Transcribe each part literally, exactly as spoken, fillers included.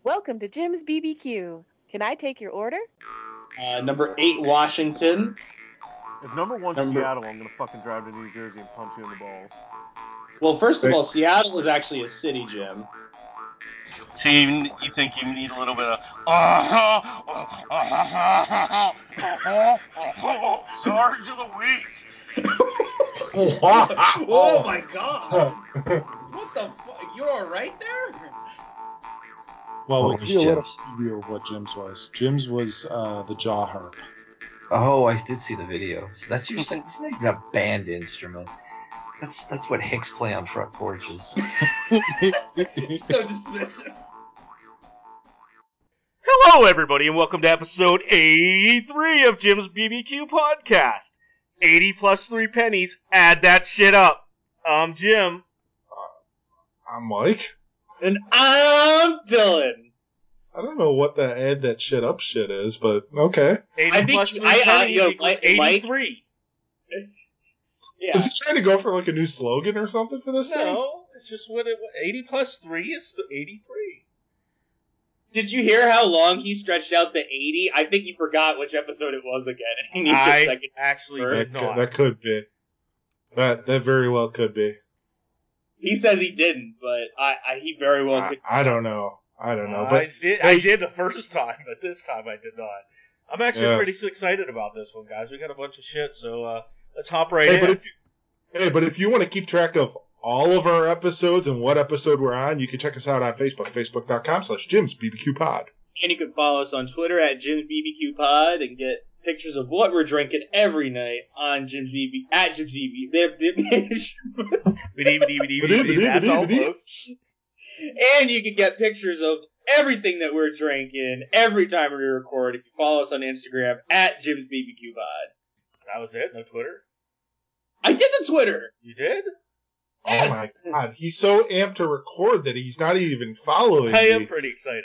Welcome to Jim's B B Q. Can I take your order? Uh, number eight, Washington. If number one Number- Seattle, I'm gonna fucking drive to New Jersey and punch you in the balls. Well, first of Wait. all, Seattle is actually a city, Jim. So you, you think you need a little bit of uh-huh, uh-huh, uh-huh, Sarge of the Week. Oh my god! What the fuck? You're alright there? Well, What we'll was give you a little Jim's? preview of what Jim's was. Jim's was uh, the jaw harp. Oh, I did see the video. So that's just like, it's not even a band instrument. That's that's what Hicks play on front porches. So dismissive. Hello, everybody, and welcome to episode eighty-three of Jim's B B Q podcast. eighty plus three pennies. Add that shit up. I'm Jim. I'm Mike. And I'm Dylan. I don't know what that add that shit up shit is, but okay. eighty I think plus you- three I- uh, pennies yo, equals Mike- Mike- eighty-three. Yeah. Is he trying to go for like a new slogan or something for this thing? No, it's just what it. eighty plus three is eighty-three. Did you hear how long he stretched out the eighty? I think he forgot which episode it was again. And he needs a I second. actually That did That not. could, that could be. That that very well could be. He says he didn't, but I, I he very well I, could. I don't know. I don't know. I But did. hey- I did the first time, but this time I did not. I'm actually Yes. pretty excited about this one, guys. We got a bunch of shit, so uh, let's hop right hey, in. but if you, hey, but if you want to keep track of all of our episodes and what episode we're on, you can check us out on Facebook, facebook.com slash Jim's BBQ Pod. And you can follow us on Twitter at Jim's B B Q Pod and get pictures of what we're drinking every night on Jim's B B at Jim's B B That's all, folks. And you can get pictures of everything that we're drinking every time we record if you follow us on Instagram at Jim's B B Q Pod. That was it. No Twitter. I did the Twitter. You did? Yes. Oh my god, he's so amped to record that he's not even following I am me. pretty excited.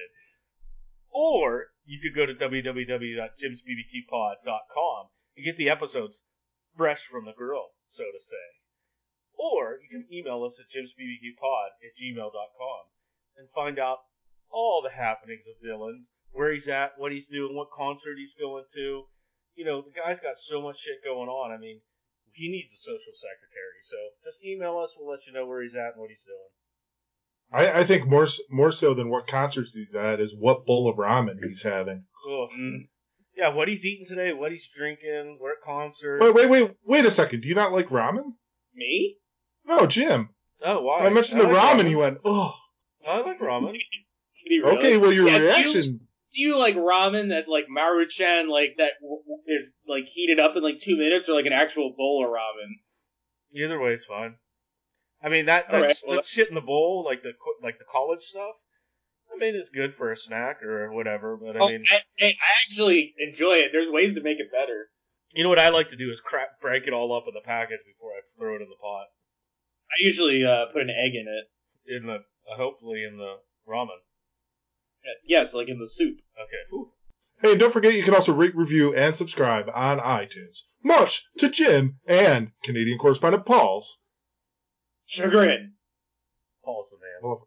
Or you could go to w w w dot jims b b q pod dot com and get the episodes fresh from the grill, so to say. Or you can email us at jimsbbqpod at gmail dot com and find out all the happenings of Dylan, where he's at, what he's doing, what concert he's going to. You know, the guy's got so much shit going on. I mean, he needs a social secretary. So just email us. We'll let you know where he's at and what he's doing. I, I think more s- more so than what concerts he's at is what bowl of ramen he's having. Ugh. Mm. Yeah, what he's eating today, what he's drinking, where at concert. Wait, wait, wait, wait a second. Do you not like ramen? Me? No, Jim. Oh, why? When I mentioned the like ramen, you went, oh. I like ramen. Did he really? Okay, well, your Yeah, do you- reaction. Do you like ramen that like Maruchan like that w- w- is like heated up in like two minutes, or like an actual bowl of ramen? Either way is fine. I mean that that, Alright, that well- shit in the bowl, like the co- like the college stuff. I mean, it's good for a snack or whatever. But I Oh, mean, I, I I actually enjoy it. There's ways to make it better. you know what I like to do is crack break it all up in the package before I throw it in the pot. I usually uh, put an egg in it. In the uh, hopefully in the ramen. Uh, Yes, like in the soup. Okay. Whew. Hey, and don't forget you can also rate, review, and subscribe on iTunes. Much to Jim and Canadian correspondent Paul's. Chagrin. Paul's the man. Well,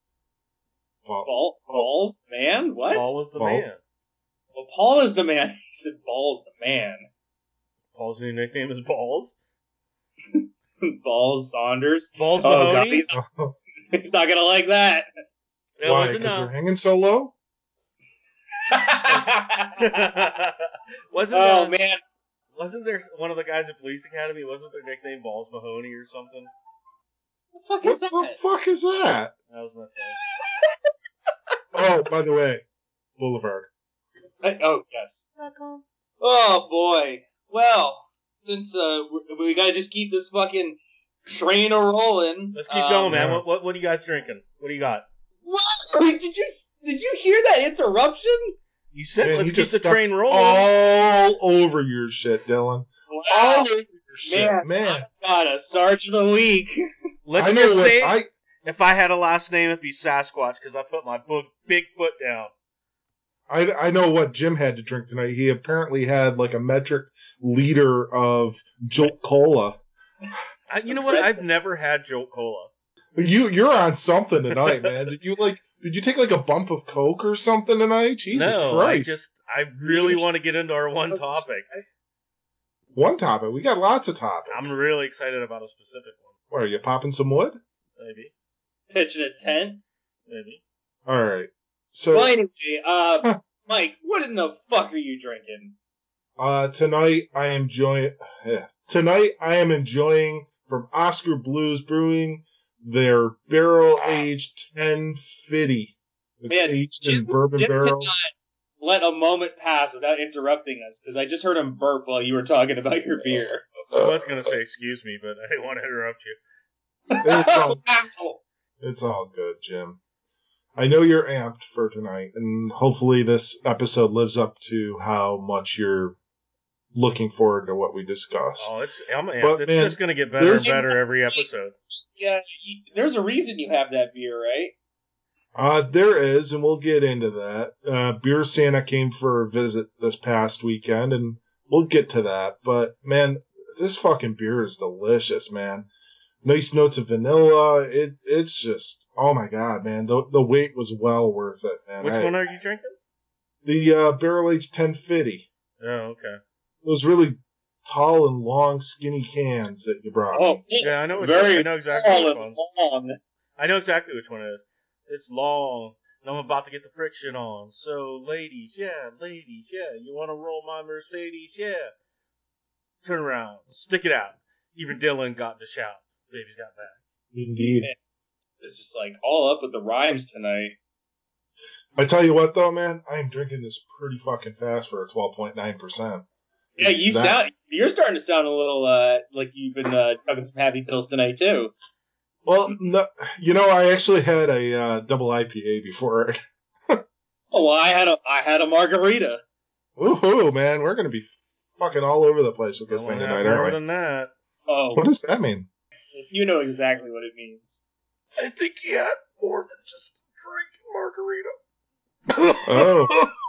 Paul. Ball, balls, man. What? Paul is the Paul. man. Well, Paul is the man. He said balls the man. Paul's new nickname is Balls. Balls Saunders. Balls Oh god, Mahoney. he's, he's not gonna like that. That Why? wasn't Because no. they're hanging so low? wasn't Oh uh, man. wasn't there one of the guys at Police Academy? Wasn't their nickname Balls Mahoney or something? What the fuck What is that? the fuck is that? That was my fault. Oh, by the way, Boulevard. Uh, oh yes. Oh boy. Well, since uh we, we gotta just keep this fucking train a rolling. Let's keep um, going, man. yeah. What, what what are you guys drinking? What do you got? What? Wait, did you did you hear that interruption? You said Man, let's he keep just the stuck train rolling. all over your shit, Dylan. All Wow. over your shit, Man. man. Got a Sarge of the Week. Let's I know just what say, I. if I had a last name, it'd be Sasquatch because I put my book, big foot down. I, I know what Jim had to drink tonight. He apparently had like a metric liter of Jolt Cola. I, you know what? I've never had Jolt Cola. You you're on something tonight, man. Did you like Did you take like a bump of Coke or something tonight? Jesus no, Christ. I just, I really want to get into our one topic. One topic. We got lots of topics. I'm really excited about a specific one. What, are you popping some wood? Maybe. Pitching a tent. Maybe. All right. So, Well, anyway, uh, Mike, what in the fuck are you drinking? uh, tonight I am enjoying, yeah. Tonight I am enjoying from Oscar Blues Brewing their barrel-aged ten fifty. It's Man, aged Jim- in bourbon Jim barrels. cannot let a moment pass without interrupting us, because I just heard him burp while you were talking about your beer. I was going to say excuse me, but I didn't want to interrupt you. It's all, Wow. it's all good, Jim. I know you're amped for tonight, and hopefully this episode lives up to how much you're looking forward to what we discuss. Oh, it's, I'm amped. But, It's man, just going to get better and there's- better every episode. Yeah, you, there's a reason you have that beer, right? Uh, there is, and we'll get into that. Uh, Beer Santa came for a visit this past weekend, and we'll get to that. But, man, this fucking beer is delicious, man. Nice notes of vanilla. It It's just, oh my god, man. The, the wait was well worth it, man. Which I- one are you drinking? The uh, barrel-aged ten fifty. Oh, okay. Those really tall and long, skinny cans that you brought Oh, me. Yeah, I know which very one. I know exactly tall which and one. long. I know exactly which one it is. It's long, and I'm about to get the friction on. So, ladies, yeah, ladies, yeah, you want to roll my Mercedes? Yeah. Turn around, stick it out. Even Dylan got to shout. Baby's got back. Indeed. It's just like all up with the rhymes tonight. I tell you what, though, man, I am drinking this pretty fucking fast for a twelve point nine percent. Yeah, you That- sound. You're starting to sound a little uh, like you've been uh, chugging some happy pills tonight too. Well, no, you know, I actually had a uh, double I P A before it. Oh, well, I had a I had a margarita. Woohoo, man, we're gonna be fucking all over the place with this Don't thing have tonight, more aren't than that. Oh, we? What does that mean? you know exactly what it means. I think he had more than just drink margarita. Oh.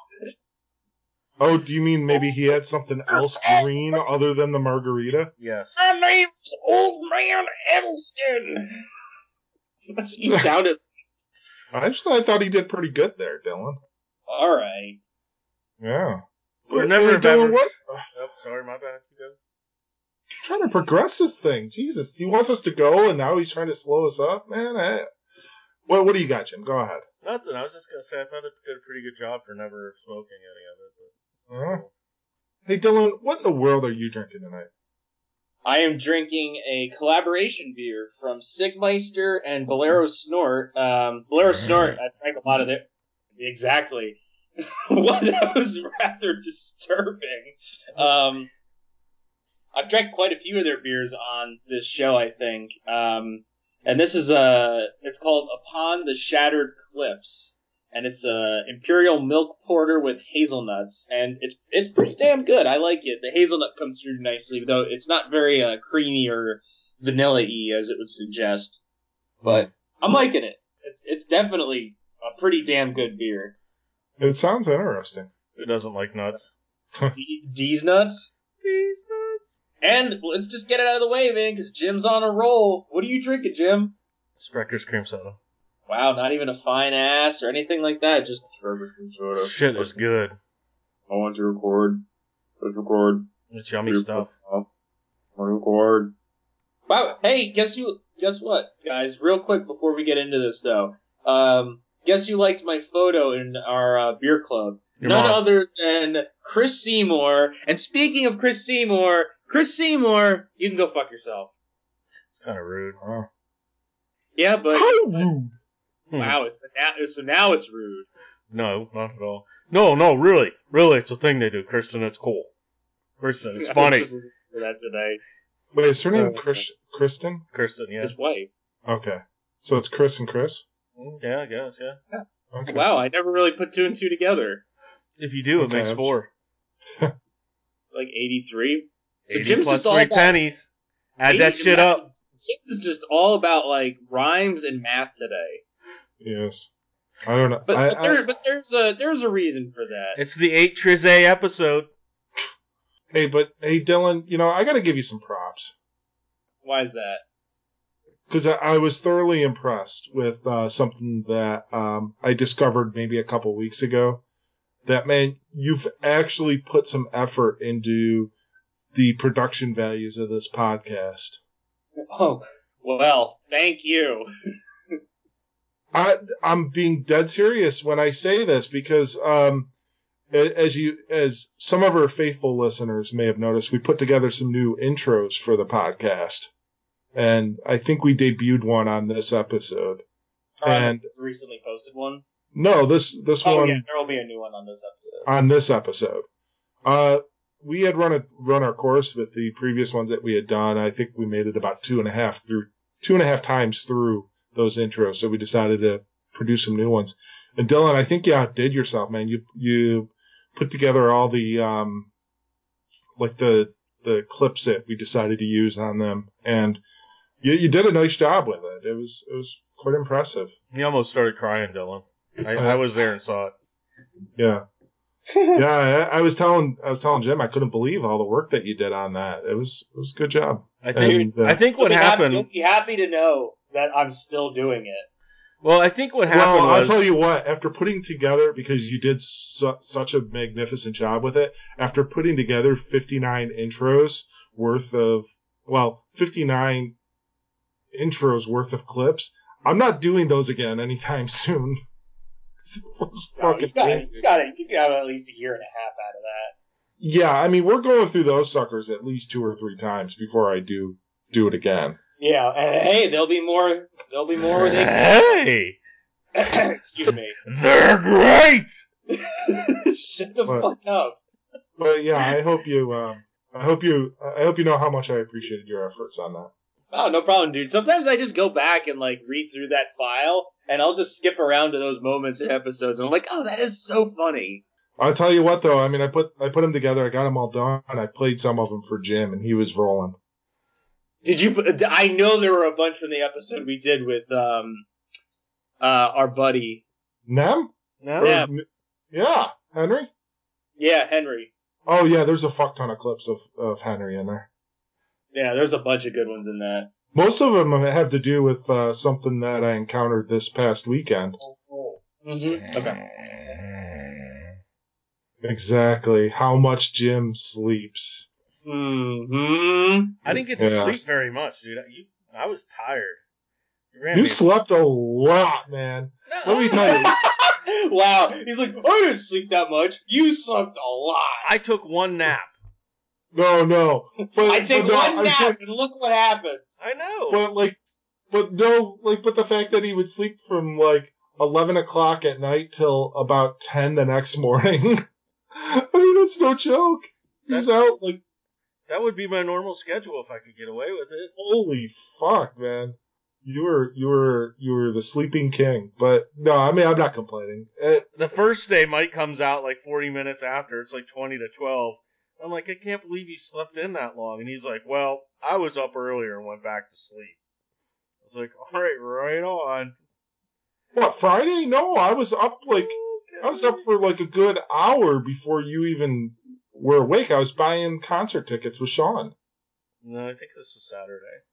Oh, do you mean maybe he had something else green other than the margarita? Yes. My name's Old Man Edelston. That's what you sounded. Actually, I thought he did pretty good there, Dylan. All right. Yeah. We're Hey, never have Dylan, ever- what? Oh, sorry, my bad. You go. Trying to progress this thing. Jesus, he wants us to go, and now he's trying to slow us up, man. I, what, what do you got, Jim? Go ahead. Nothing. I was just gonna say I thought it did a pretty good job for never smoking any of it. Uh, hey, Dylan, what in the world are you drinking tonight? I am drinking a collaboration beer from Sigmeister and Bolero Snort. Um, Bolero Snort, I drank a lot of it. Exactly. Well, that was rather disturbing. Um, I've drank quite a few of their beers on this show, I think. Um, and this is a, it's called Upon the Shattered Cliffs. And it's a Imperial Milk Porter with hazelnuts. And it's, it's pretty damn good. I like it. The hazelnut comes through nicely, though it's not very, uh, creamy or vanilla-y as it would suggest. But I'm liking it. It's, it's definitely a pretty damn good beer. It sounds interesting. Who doesn't like nuts? D- D's nuts? These nuts. And let's just get it out of the way, man, because Jim's on a roll. What are you drinking, Jim? Sprecker's cream soda. Wow, not even a fine ass or anything like that. Just soda. Shit is good. I want to record. Let's record. It's yummy stuff. I want to record. Wow. Hey, guess you? Guess what, guys? Real quick before we get into this, though. Um, guess you liked my photo in our uh, beer club. Your None mom. other than Chris Seymour. And speaking of Chris Seymour, Chris Seymour, you can go fuck yourself. It's kind of rude. Oh. Yeah, but How rude. Hmm. wow, it's, now, so now it's rude. No, not at all. No, no, really, really, it's a thing they do, Kristen. It's cool. Kristen, it's funny. I was just listening to that today. Wait, is her name Uh, Chris, Kristen? Kristen, yeah. His wife. Okay. So it's Chris and Chris? Mm, Yeah, I guess, yeah. Okay. Wow, I never really put two and two together. If you do, it Okay. makes four. Like eighty-three. So eighty Jim's plus just all three about pennies. Add that eighty shit up. Jim's is just all about like rhymes and math today. Yes. I don't know. But, I, but, there, I, but there's a there's a reason for that. It's the eight Trize episode. hey, but hey, Dylan, you know, I got to give you some props. Why is that? because I, I was thoroughly impressed with uh, something that um, I discovered maybe a couple weeks ago. That, man, you've actually put some effort into the production values of this podcast. Oh, well, thank you. I, I'm being dead serious when I say this because, um, as you, as some of our faithful listeners may have noticed, we put together some new intros for the podcast, and I think we debuted one on this episode. Or on And this recently posted one. no, this this Oh one yeah, there will be a new one on this episode. on this episode. Uh, we had run a run our course with the previous ones that we had done. I think we made it about two and a half through two and a half times through those intros, so we decided to produce some new ones. And Dylan, I think you outdid yourself, man. You you put together all the um like the the clips that we decided to use on them, and you you did a nice job with it. It was it was quite impressive. He almost started crying, Dylan. I, I was there and saw it. Yeah. Yeah, I, I was telling I was telling Jim I couldn't believe all the work that you did on that. It was it was a good job. I think And, uh, I think what You'll be happy- happened. You'll be happy to know that I'm still doing it. Well, I think what happened Well, I'll was. tell you what. After putting together, because you did su- such a magnificent job with it, after putting together fifty-nine intros worth of, well, fifty-nine intros worth of clips, I'm not doing those again anytime soon. It was No, fucking you got crazy. you got it. You got at least a year and a half out of that. Yeah, I mean, we're going through those suckers at least two or three times before I do do it again. Yeah, and hey, there'll be more. There'll be more. They, Hey, excuse me. they're great. Shut the What? fuck up. But yeah, I hope you, um, I hope you, I hope you know how much I appreciated your efforts on that. Oh, no problem, dude. Sometimes I just go back and like read through that file, and I'll just skip around to those moments in episodes, and I'm like, oh, that is so funny. I'll tell you what, though. I mean, I put I put them together. I got them all done. I played some of them for Jim, and he was rolling. Did you? put- I know there were a bunch from the episode we did with um, uh, our buddy. Nem? No. Yeah. Yeah, Henry. Yeah, Henry. Oh yeah, there's a fuck ton of clips of of Henry in there. Yeah, there's a bunch of good ones in that. Most of them have to do with uh, something that I encountered this past weekend. Mm-hmm. Okay. Exactly. How much Jim sleeps. Mm-hmm. I didn't get to Yeah. sleep very much, dude. I, you, I was tired. You, ran You me- slept a lot, man. Let me tell you. Wow. He's like, I didn't sleep that much. You slept a lot. I took one nap. No, no. But, I take but no, one I'm nap saying- and look what happens. I know. But like, but no, like, but the fact that he would sleep from like eleven o'clock at night till about ten the next morning. I mean, that's no joke. He's out like, That would be my normal schedule if I could get away with it. holy fuck, man. You were, you were, you were the sleeping king. But no, I mean, I'm not complaining. It, The first day, Mike comes out like forty minutes after. It's like twenty to twelve. I'm like, I can't believe you slept in that long. And he's like, well, I was up earlier and went back to sleep. I was like, all right, right on. what, Friday? No, I was up like, I was up for like a good hour before you even were awake. I was buying concert tickets with Sean. No, I think this was Saturday.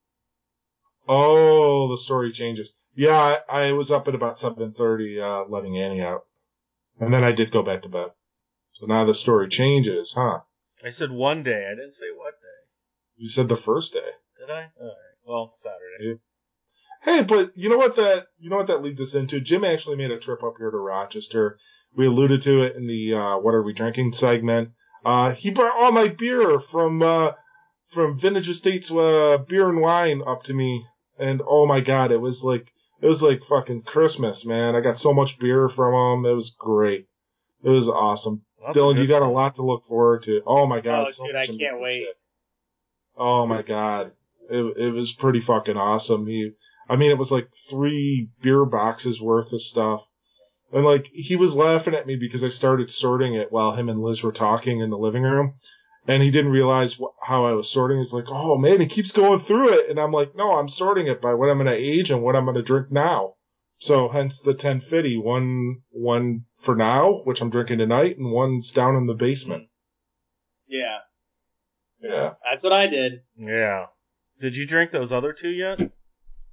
Oh, the story changes. Yeah, I, I was up at about seven thirty, uh, letting Annie out. And then I did go back to bed. So now the story changes, huh? I said one day. I didn't say what day. You said the first day. Did I? All right. Well, Saturday. Hey, but you know what that, you know what that leads us into? Jim actually made a trip up here to Rochester. We alluded to it in the, uh, What Are We Drinking segment. Uh, he brought all my beer from, uh, from Vintage Estates, uh, Beer and Wine up to me. And oh my god, it was like, it was like fucking Christmas, man. I got so much beer from him. It was great. It was awesome. Lots of Dylan, good you got a stuff. lot to look forward to. Oh my god. Oh, so dude, much I can't amazing wait. shit. Oh my god. It, it was pretty fucking awesome. He, I mean, it was like three beer boxes worth of stuff. And like, he was laughing at me because I started sorting it while him and Liz were talking in the living room. And he didn't realize wh- how I was sorting. He's like, oh man, he keeps going through it. And I'm like, no, I'm sorting it by what I'm going to age and what I'm going to drink now. So hence the ten fifty. One, one for now, which I'm drinking tonight, and one's down in the basement. Yeah, Yeah. that's what I did. Yeah. Did you drink those other two yet?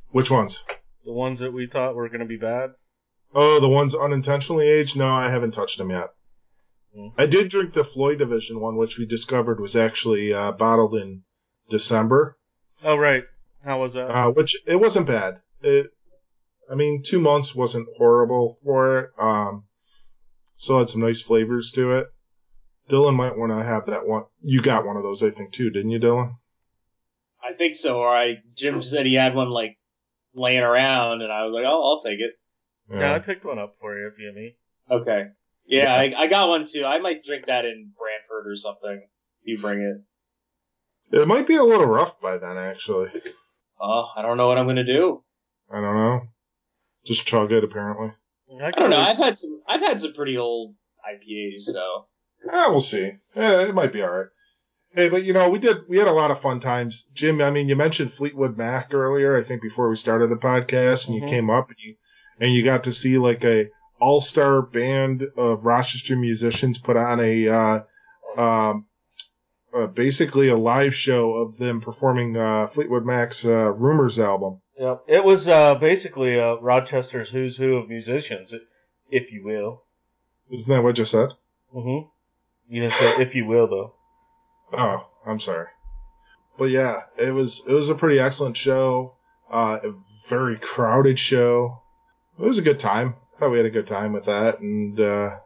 Which ones? The ones that we thought were going to be bad? Oh, the ones unintentionally aged? No, I haven't touched them yet. Mm. I did drink the Floyd Division one, which we discovered was actually uh, bottled in December. Oh, right. How was that? Uh, which, it wasn't bad. It, I mean, two months wasn't horrible for it. Um, still had some nice flavors to it. Dylan might want to have that one. You got one of those, I think, too, didn't you, Dylan? I think so. All right. Jim said he had one, like, laying around, and I was like, oh, I'll take it. Yeah, yeah I picked one up for you, if you and me. Okay. Yeah, I, I got one, too. I might drink that in Brantford or something. You bring it. It might be a little rough by then, actually. Oh, I don't know what I'm going to do. I don't know. Just chug it, apparently. I, I don't know. I've had some. I've had some pretty old I P As, so. Yeah, we'll see. Yeah, it might be all right. Hey, but you know, we did. We had a lot of fun times, Jim. I mean, you mentioned Fleetwood Mac earlier. I think before we started the podcast, and mm-hmm. you came up and you and you got to see like a all-star band of Rochester musicians put on a uh, um, uh, basically a live show of them performing uh, Fleetwood Mac's uh, Rumors album. Yep, it was uh, basically uh, Rochester's who's who of musicians, if you will. Isn't that what you said? Mm-hmm. You didn't say if you will, though. Oh, I'm sorry. But yeah, it was it was a pretty excellent show. Uh, a very crowded show. It was a good time. I thought we had a good time with that, and uh,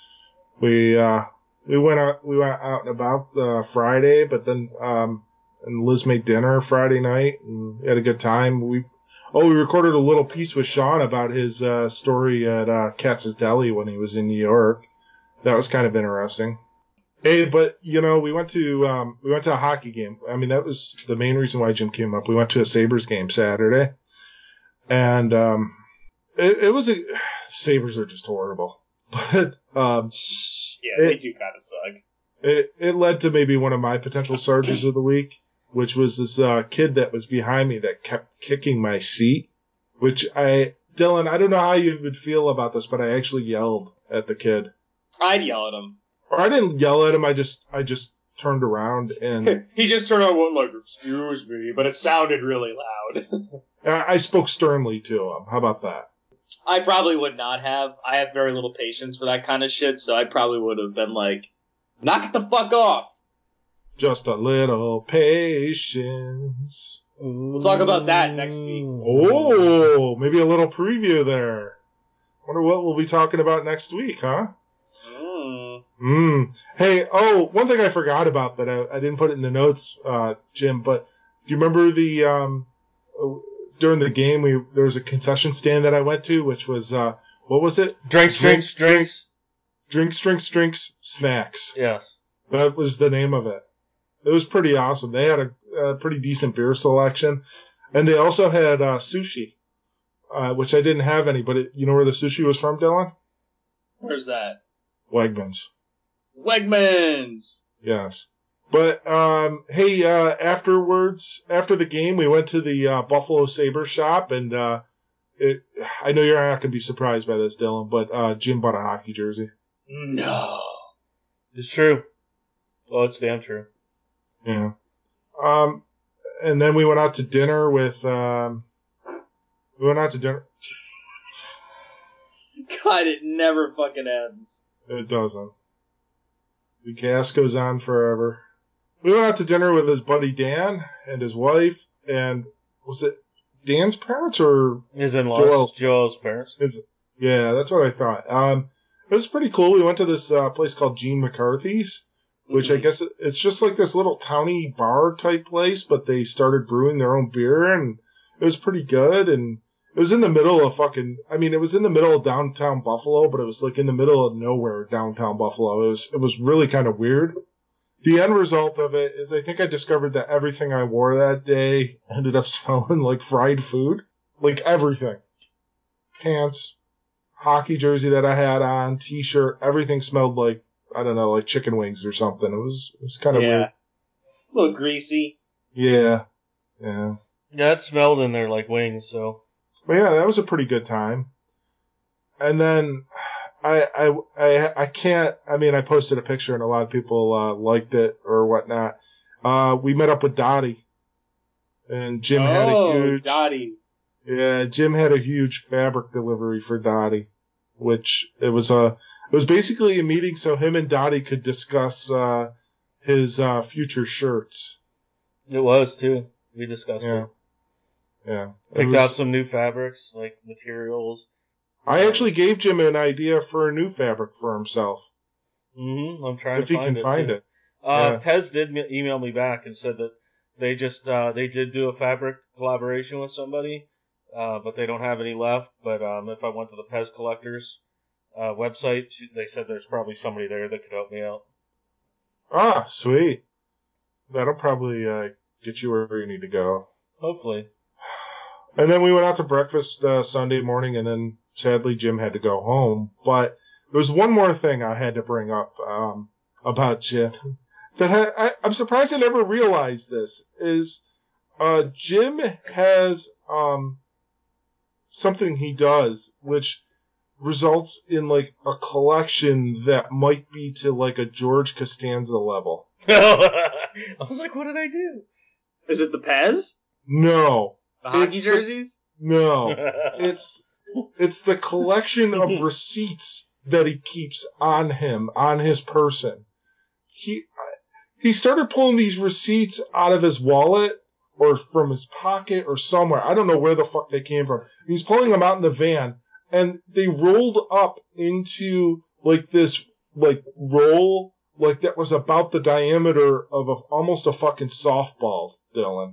we uh, we went out we went out and about uh, Friday, but then um, and Liz made dinner Friday night, and we had a good time. We oh we recorded a little piece with Sean about his uh, story at uh, Katz's Deli when he was in New York. That was kind of interesting. Hey, but you know, we went to um, we went to a hockey game. I mean, that was the main reason why Jim came up. We went to a Sabres game Saturday, and um, it, it was a Sabres are just horrible. But um, yeah, they it, do kind of suck. It it led to maybe one of my potential Sarges of the week, which was this uh, kid that was behind me that kept kicking my seat. Which I, Dylan, I don't know how you would feel about this, but I actually yelled at the kid. I'd yell at him. Or I didn't yell at him. I just, I just turned around and he just turned around and went like, "Excuse me," but it sounded really loud. I spoke sternly to him. How about that? I probably would not have. I have very little patience for that kind of shit, so I probably would have been like, "Knock it the fuck off." Just a little patience. We'll talk about that next week. Oh, maybe a little preview there. Wonder what we'll be talking about next week, huh? Mm. Hey, oh, one thing I forgot about that I, I didn't put it in the notes, uh, Jim, but do you remember the, um, during the game, we, there was a concession stand that I went to, which was, uh, what was it? Drinks, drinks, drinks. Drinks, drinks, drinks, snacks. Yes. That was the name of it. It was pretty awesome. They had a, a pretty decent beer selection. And they also had, uh, sushi, uh, which I didn't have any, but it, you know where the sushi was from, Dylan? Where's that? Wegmans. Wegmans! Yes. But, um, hey, uh, afterwards, after the game, we went to the, uh, Buffalo Sabres shop, and, uh, it, I know you're not going to be surprised by this, Dylan, but, uh, Jim bought a hockey jersey. No. It's true. Well, it's damn true. Yeah. Um, and then we went out to dinner with, um, we went out to dinner. God, it never fucking ends. It doesn't. The gas goes on forever. We went out to dinner with his buddy Dan and his wife, and was it Dan's parents or his in-laws? Joel's, Joel's parents. His, yeah, that's what I thought. Um, it was pretty cool. We went to this uh, place called Gene McCarthy's, which mm-hmm. I guess it's just like this little towny bar type place, but they started brewing their own beer, and it was pretty good. And it was in the middle of fucking, I mean, it was in the middle of downtown Buffalo, but it was like in the middle of nowhere downtown Buffalo. It was, it was really kind of weird. The end result of it is I think I discovered that everything I wore that day ended up smelling like fried food. Like everything. Pants, hockey jersey that I had on, t-shirt, everything smelled like, I don't know, like chicken wings or something. It was, it was kind of yeah. weird. A little greasy. Yeah. Yeah. Yeah, it smelled in there like wings, so. But yeah, that was a pretty good time. And then I, I, I, I can't, I mean, I posted a picture and a lot of people, uh, liked it or whatnot. Uh, we met up with Dottie. And Jim oh, had a huge. Dottie. Yeah, Jim had a huge fabric delivery for Dottie, which it was a it was basically a meeting so him and Dottie could discuss uh, his uh, future shirts. It was too. We discussed Yeah, it. yeah. It Picked was- out some new fabrics, like materials. I actually gave Jim an idea for a new fabric for himself. Mm-hmm. I'm trying If to he find can it. find too. it. Uh, Yeah. Pez did me- email me back and said that they just uh, they did do a fabric collaboration with somebody, uh, but they don't have any left. But um, if I went to the Pez Collectors uh, website, they said there's probably somebody there that could help me out. Ah, sweet. That'll probably uh, get you where you need to go. Hopefully. And then we went out to breakfast uh, Sunday morning, and then sadly Jim had to go home. But there was one more thing I had to bring up um, about Jim that I, I, I'm surprised I never realized this. Is uh, Jim has um, something he does which results in like a collection that might be to like a George Costanza level. I was like, what did I do? Is it the Pez? No, The hockey It's the- jerseys? no, it's it's the collection of receipts that he keeps on him, on his person. He he started pulling these receipts out of his wallet or from his pocket or somewhere. I don't know where the fuck they came from. He's pulling them out in the van, and they rolled up into like this like roll like that was about the diameter of a, almost a fucking softball, Dylan.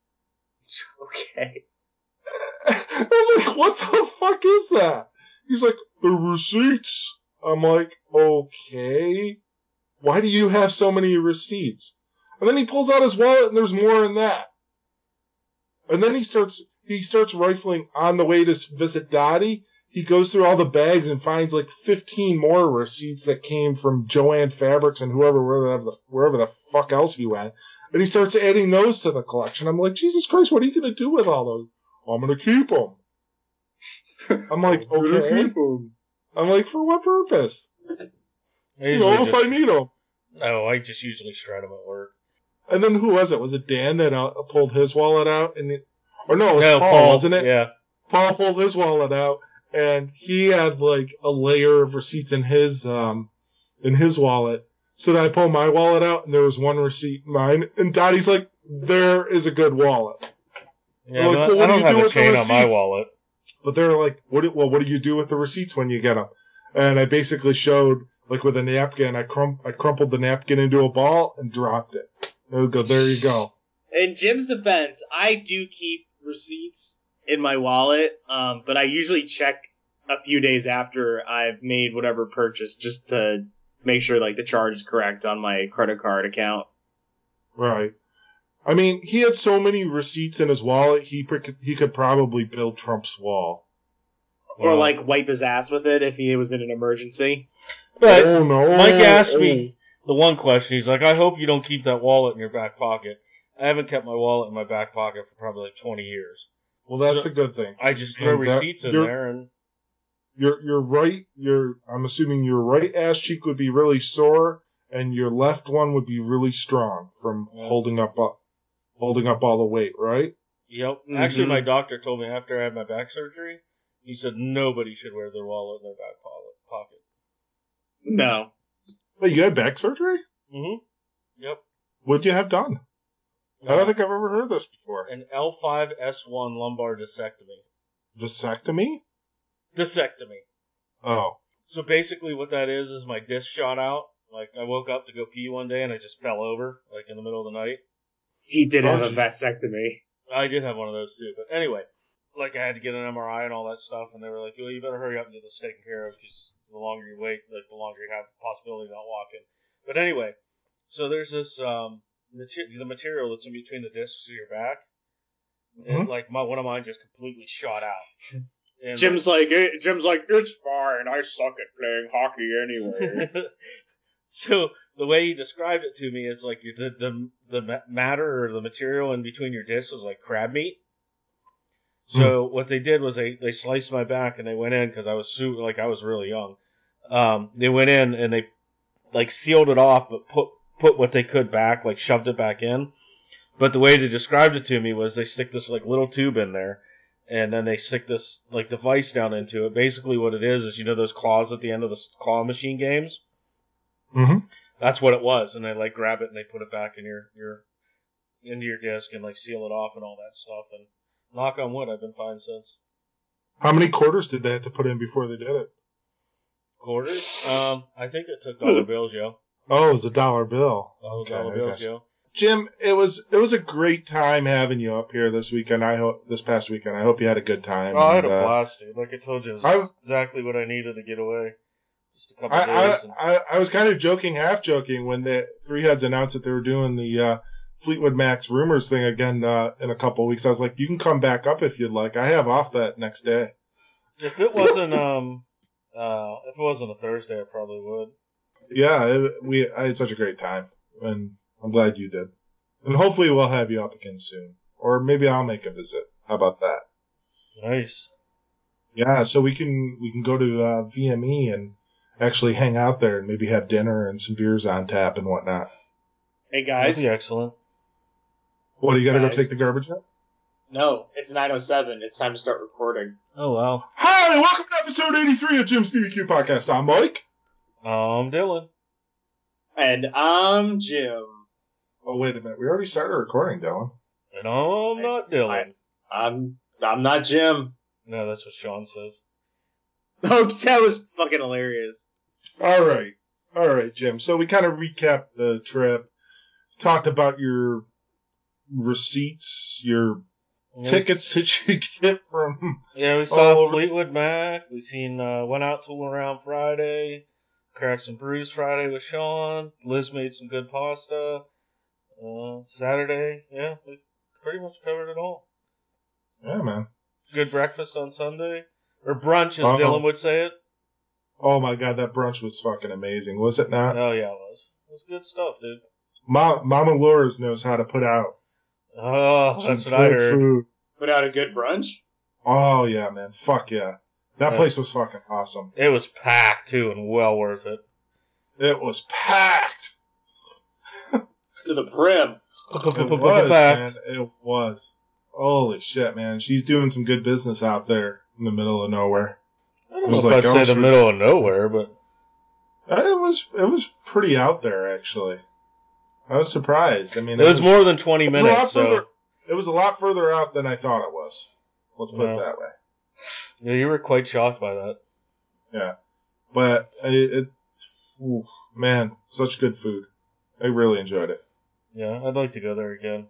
Okay. I'm like, what the fuck is that? He's like, the receipts. I'm like, okay. Why do you have so many receipts? And then he pulls out his wallet and there's more in that. And then he starts, he starts rifling on the way to visit Dottie. He goes through all the bags and finds like fifteen more receipts that came from Joanne Fabrics and whoever, wherever the, wherever the fuck else he went. And he starts adding those to the collection. I'm like, Jesus Christ, what are you going to do with all those? I'm going to keep them. I'm like, okay. I'm like, for what purpose? I You usually know, if just- I need them. No, I just usually shred them at work. And then who was it? Was it Dan that uh, pulled his wallet out? And it, or no, it was No, Paul, wasn't it? Yeah. Paul pulled his wallet out, and he had like a layer of receipts in his um in his wallet. So then I pulled my wallet out, and there was one receipt in mine. And Dottie's like, "There is a good wallet." Yeah, Like, but well, what I do don't you have do a with the chain on my receipts? wallet. But they're like, "What? Do, well, what do you do with the receipts when you get them?" And I basically showed like with a napkin. I crum I crumpled the napkin into a ball and dropped it. And it go, there you go. In Jim's defense, I do keep receipts in my wallet, um, but I usually check a few days after I've made whatever purchase just to make sure like the charge is correct on my credit card account. Right. I mean, he had so many receipts in his wallet, he could, he could probably build Trump's wall. Or Wow. like wipe his ass with it if he was in an emergency. But oh no! Mike asked oh. me the one question. He's like, I hope you don't keep that wallet in your back pocket. I haven't kept my wallet in my back pocket for probably like twenty years. Well, that's So- a good thing. I just throw And that- receipts in you're- there and Your your right, your I'm assuming your right ass cheek would be really sore, and your left one would be really strong from Yeah. holding up uh, holding up all the weight, right? Yep. Mhm. Actually, my doctor told me after I had my back surgery, he said nobody should wear their wallet in their back po- pocket. No. Wait, you had back surgery? Mm-hmm. Yep. What'd you have done? I don't think I've ever heard this before. An L five S one lumbar discectomy. Vasectomy? Discectomy. Oh. So basically what that is, is my disc shot out. Like, I woke up to go pee one day and I just fell over, like, in the middle of the night. He did Oh, have a gee. vasectomy. I did have one of those too. But anyway, like, I had to get an M R I and all that stuff, and they were like, well, you better hurry up and get this taken care of, because the longer you wait, like, the longer you have the possibility of not walking. But anyway, so there's this, um, the, the material that's in between the discs of your back. And, Mhm. like, my, one of mine just completely shot out. And, Jim's like, it, Jim's like, it's fine. I suck at playing hockey anyway. So the way he described it to me is like the the the ma- matter or the material in between your discs was like crab meat. So what they did was they they sliced my back and they went in because I was su- like I was really young. Um, they went in and they like sealed it off, but put put what they could back, like shoved it back in. But the way they described it to me was they stick this like little tube in there, and then they stick this like device down into it. Basically, what it is is you know those claws at the end of the claw machine games. Mm-hmm. That's what it was, and they like grab it and they put it back in your your into your disc and like seal it off and all that stuff. And knock on wood, I've been fine since. How many quarters did they have to put in before they did it? Quarters? Um, I think it took dollar bills, yo. Oh, it was a dollar bill. Oh, Okay, dollar I bills, guess. yo. Jim, it was it was a great time having you up here this weekend. I hope this past weekend. I hope you had a good time. Oh, I had and, a uh, blast, dude. Like I told you, it I- was exactly what I needed to get away. Just a couple I, days. I, And... I I was kind of joking, half joking, when the Three Heads announced that they were doing the uh, Fleetwood Mac's Rumors thing again uh, in a couple of weeks. I was like, you can come back up if you'd like. I have off that next day. If it wasn't um, uh, if it wasn't a Thursday, I probably would. Yeah, it, we I had such a great time, and I'm glad you did. And hopefully we'll have you up again soon, or maybe I'll make a visit. How about that? Nice. Yeah, so we can we can go to uh, V M E and actually hang out there and maybe have dinner and some beers on tap and whatnot. Hey That'd guys. be excellent. What, do you got to go Guys. take the garbage out? No, it's nine oh seven. It's time to start recording. Oh wow. Hi, welcome to episode eighty-three of Jim's B B Q Podcast. I'm Mike. Um, Dylan. And I'm Jim. Oh, wait a minute. We already started recording, Dylan. And I'm not Dylan. I'm I'm not Jim. No, that's what Sean says. Oh, that was fucking hilarious. All right. All right, Jim. So we kind of recapped the trip, talked about your receipts, your Yeah, tickets that you get from... Yeah, we all saw over- Fleetwood Mac. We seen uh, went out to around Friday. Cracked some brews Friday with Sean. Liz made some good pasta. Uh, Saturday, yeah, we pretty much covered it all. Yeah, man. Good breakfast on Sunday, or brunch, as Uh-oh. Dylan would say it. Oh, my God, that brunch was fucking amazing, was it not? Oh yeah, it was. It was good stuff, dude. Ma- Mama Lourdes knows how to put out Oh, some that's what I good heard. food. Put out a good brunch. Oh, yeah, man. Fuck yeah. That Yeah. place was fucking awesome. It was packed too, and well worth it. It was packed. To the brim. It was, man. It was. Holy shit, man. She's doing some good business out there in the middle of nowhere. I don't It was know if like I'd say Elster- the middle of nowhere, but Uh, It was it was pretty out there, actually. I was surprised. I mean, it was more than twenty it was a lot minutes. So further. It was a lot further out than I thought it was. Let's put Yeah. it that way. yeah, you were quite shocked by that. Yeah, but it, it ooh, man, such good food. I really enjoyed it. Yeah, I'd like to go there again.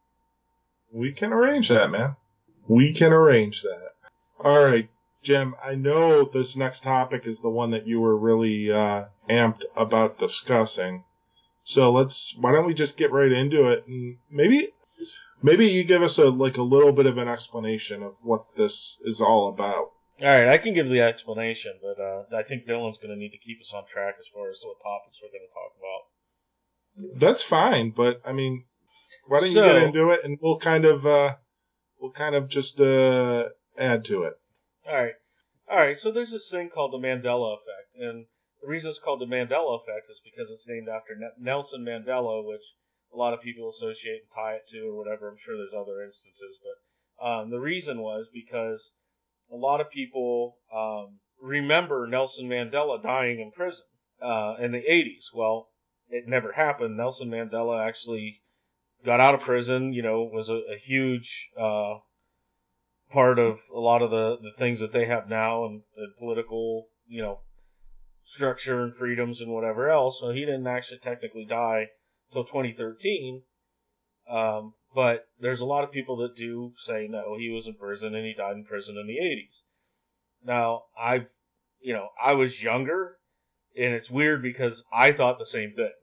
We can arrange that, man. We can arrange that. All right, Jim. I know this next topic is the one that you were really uh, amped about discussing. So let's. Why don't we just get right into it, and maybe, maybe you give us a like a little bit of an explanation of what this is all about. All right, I can give the explanation, but uh, I think Dylan's going to need to keep us on track as far as what topics we're going to talk about. That's fine, but I mean, why don't you So- get into it, and we'll kind of uh, we'll kind of just uh, add to it. All right, all right. So there's this thing called the Mandela effect, and the reason it's called the Mandela effect is because it's named after Ne- Nelson Mandela, which a lot of people associate and tie it to or whatever. I'm sure there's other instances, but um, the reason was because a lot of people um, remember Nelson Mandela dying in prison uh, in the eighties. Well, it never happened. Nelson Mandela actually got out of prison, you know, was a, a huge uh, part of a lot of the, the things that they have now and the political, you know, structure and freedoms and whatever else. So he didn't actually technically die till twenty thirteen. Um, but there's a lot of people that do say no, he was in prison and he died in prison in the eighties. Now, I've, you know, I was younger, and it's weird because I thought the same thing.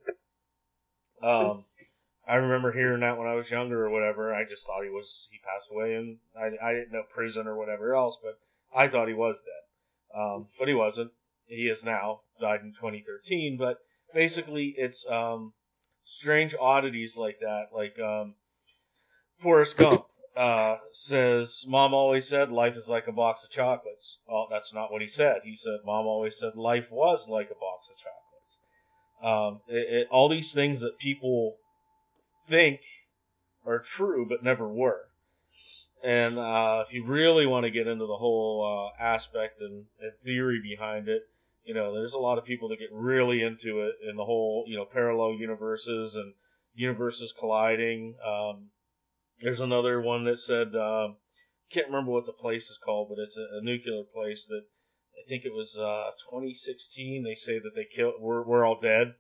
Um, I remember hearing that when I was younger or whatever. I just thought he was, he passed away, and I, I didn't know prison or whatever else, but I thought he was dead. Um, but he wasn't. He is now, died in twenty thirteen, but basically it's, um, strange oddities like that, like, um, Forrest Gump, uh, says, Mom always said life is like a box of chocolates. Well, that's not what he said. He said, Mom always said life was like a box of chocolates. Um, it, it, all these things that people think are true but never were. And uh, if you really want to get into the whole uh, aspect and, and theory behind it, you know, there's a lot of people that get really into it in the whole, you know, parallel universes and universes colliding. Um, there's another one that said, um, can't remember what the place is called, but it's a, a nuclear place that I think it was uh, twenty sixteen. They say that they killed, we're, we're all dead.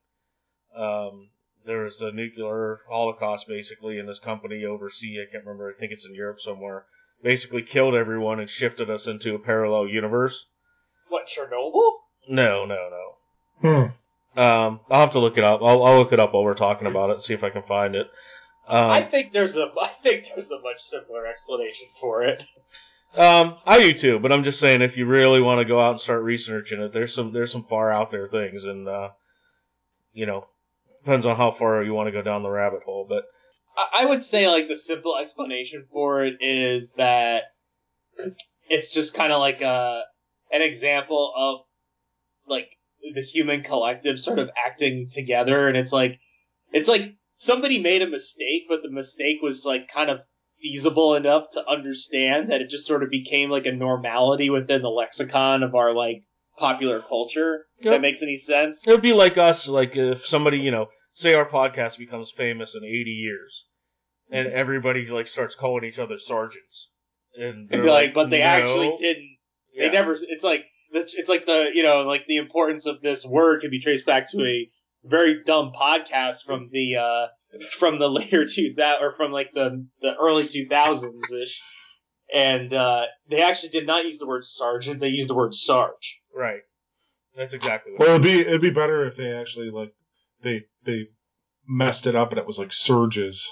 Um, there was a nuclear holocaust basically, and this company overseas, I can't remember, I think it's in Europe somewhere, basically killed everyone and shifted us into a parallel universe. What, Chernobyl? No, no, no. Hmm. Um, I'll have to look it up. I'll, I'll look it up while we're talking about it, see if I can find it. Um, I think there's a, I think there's a much simpler explanation for it. um, I do too, but I'm just saying if you really want to go out and start researching it, there's some there's some far out there things, and uh, you know, depends on how far you want to go down the rabbit hole. But I would say, like, the simple explanation for it is that it's just kind of like a, an example of, like, the human collective sort of acting together, and it's like, it's like somebody made a mistake, but the mistake was, like, kind of feasible enough to understand that it just sort of became, like, a normality within the lexicon of our, like, popular culture. If Yep. that makes any sense? it would be like us, like if somebody, you know, say our podcast becomes famous in eighty years, and everybody like starts calling each other sergeants, and And they're be like, but they no. actually didn't. They Yeah. never. It's like it's like the you know like the importance of this word can be traced back to a very dumb podcast from the uh from the later two thousand or from like the the early two thousands ish, and uh they actually did not use the word sergeant. They used the word sarge. Right. That's exactly what. Well, it'd be it'd be better if they actually like they they messed it up and it was like surges.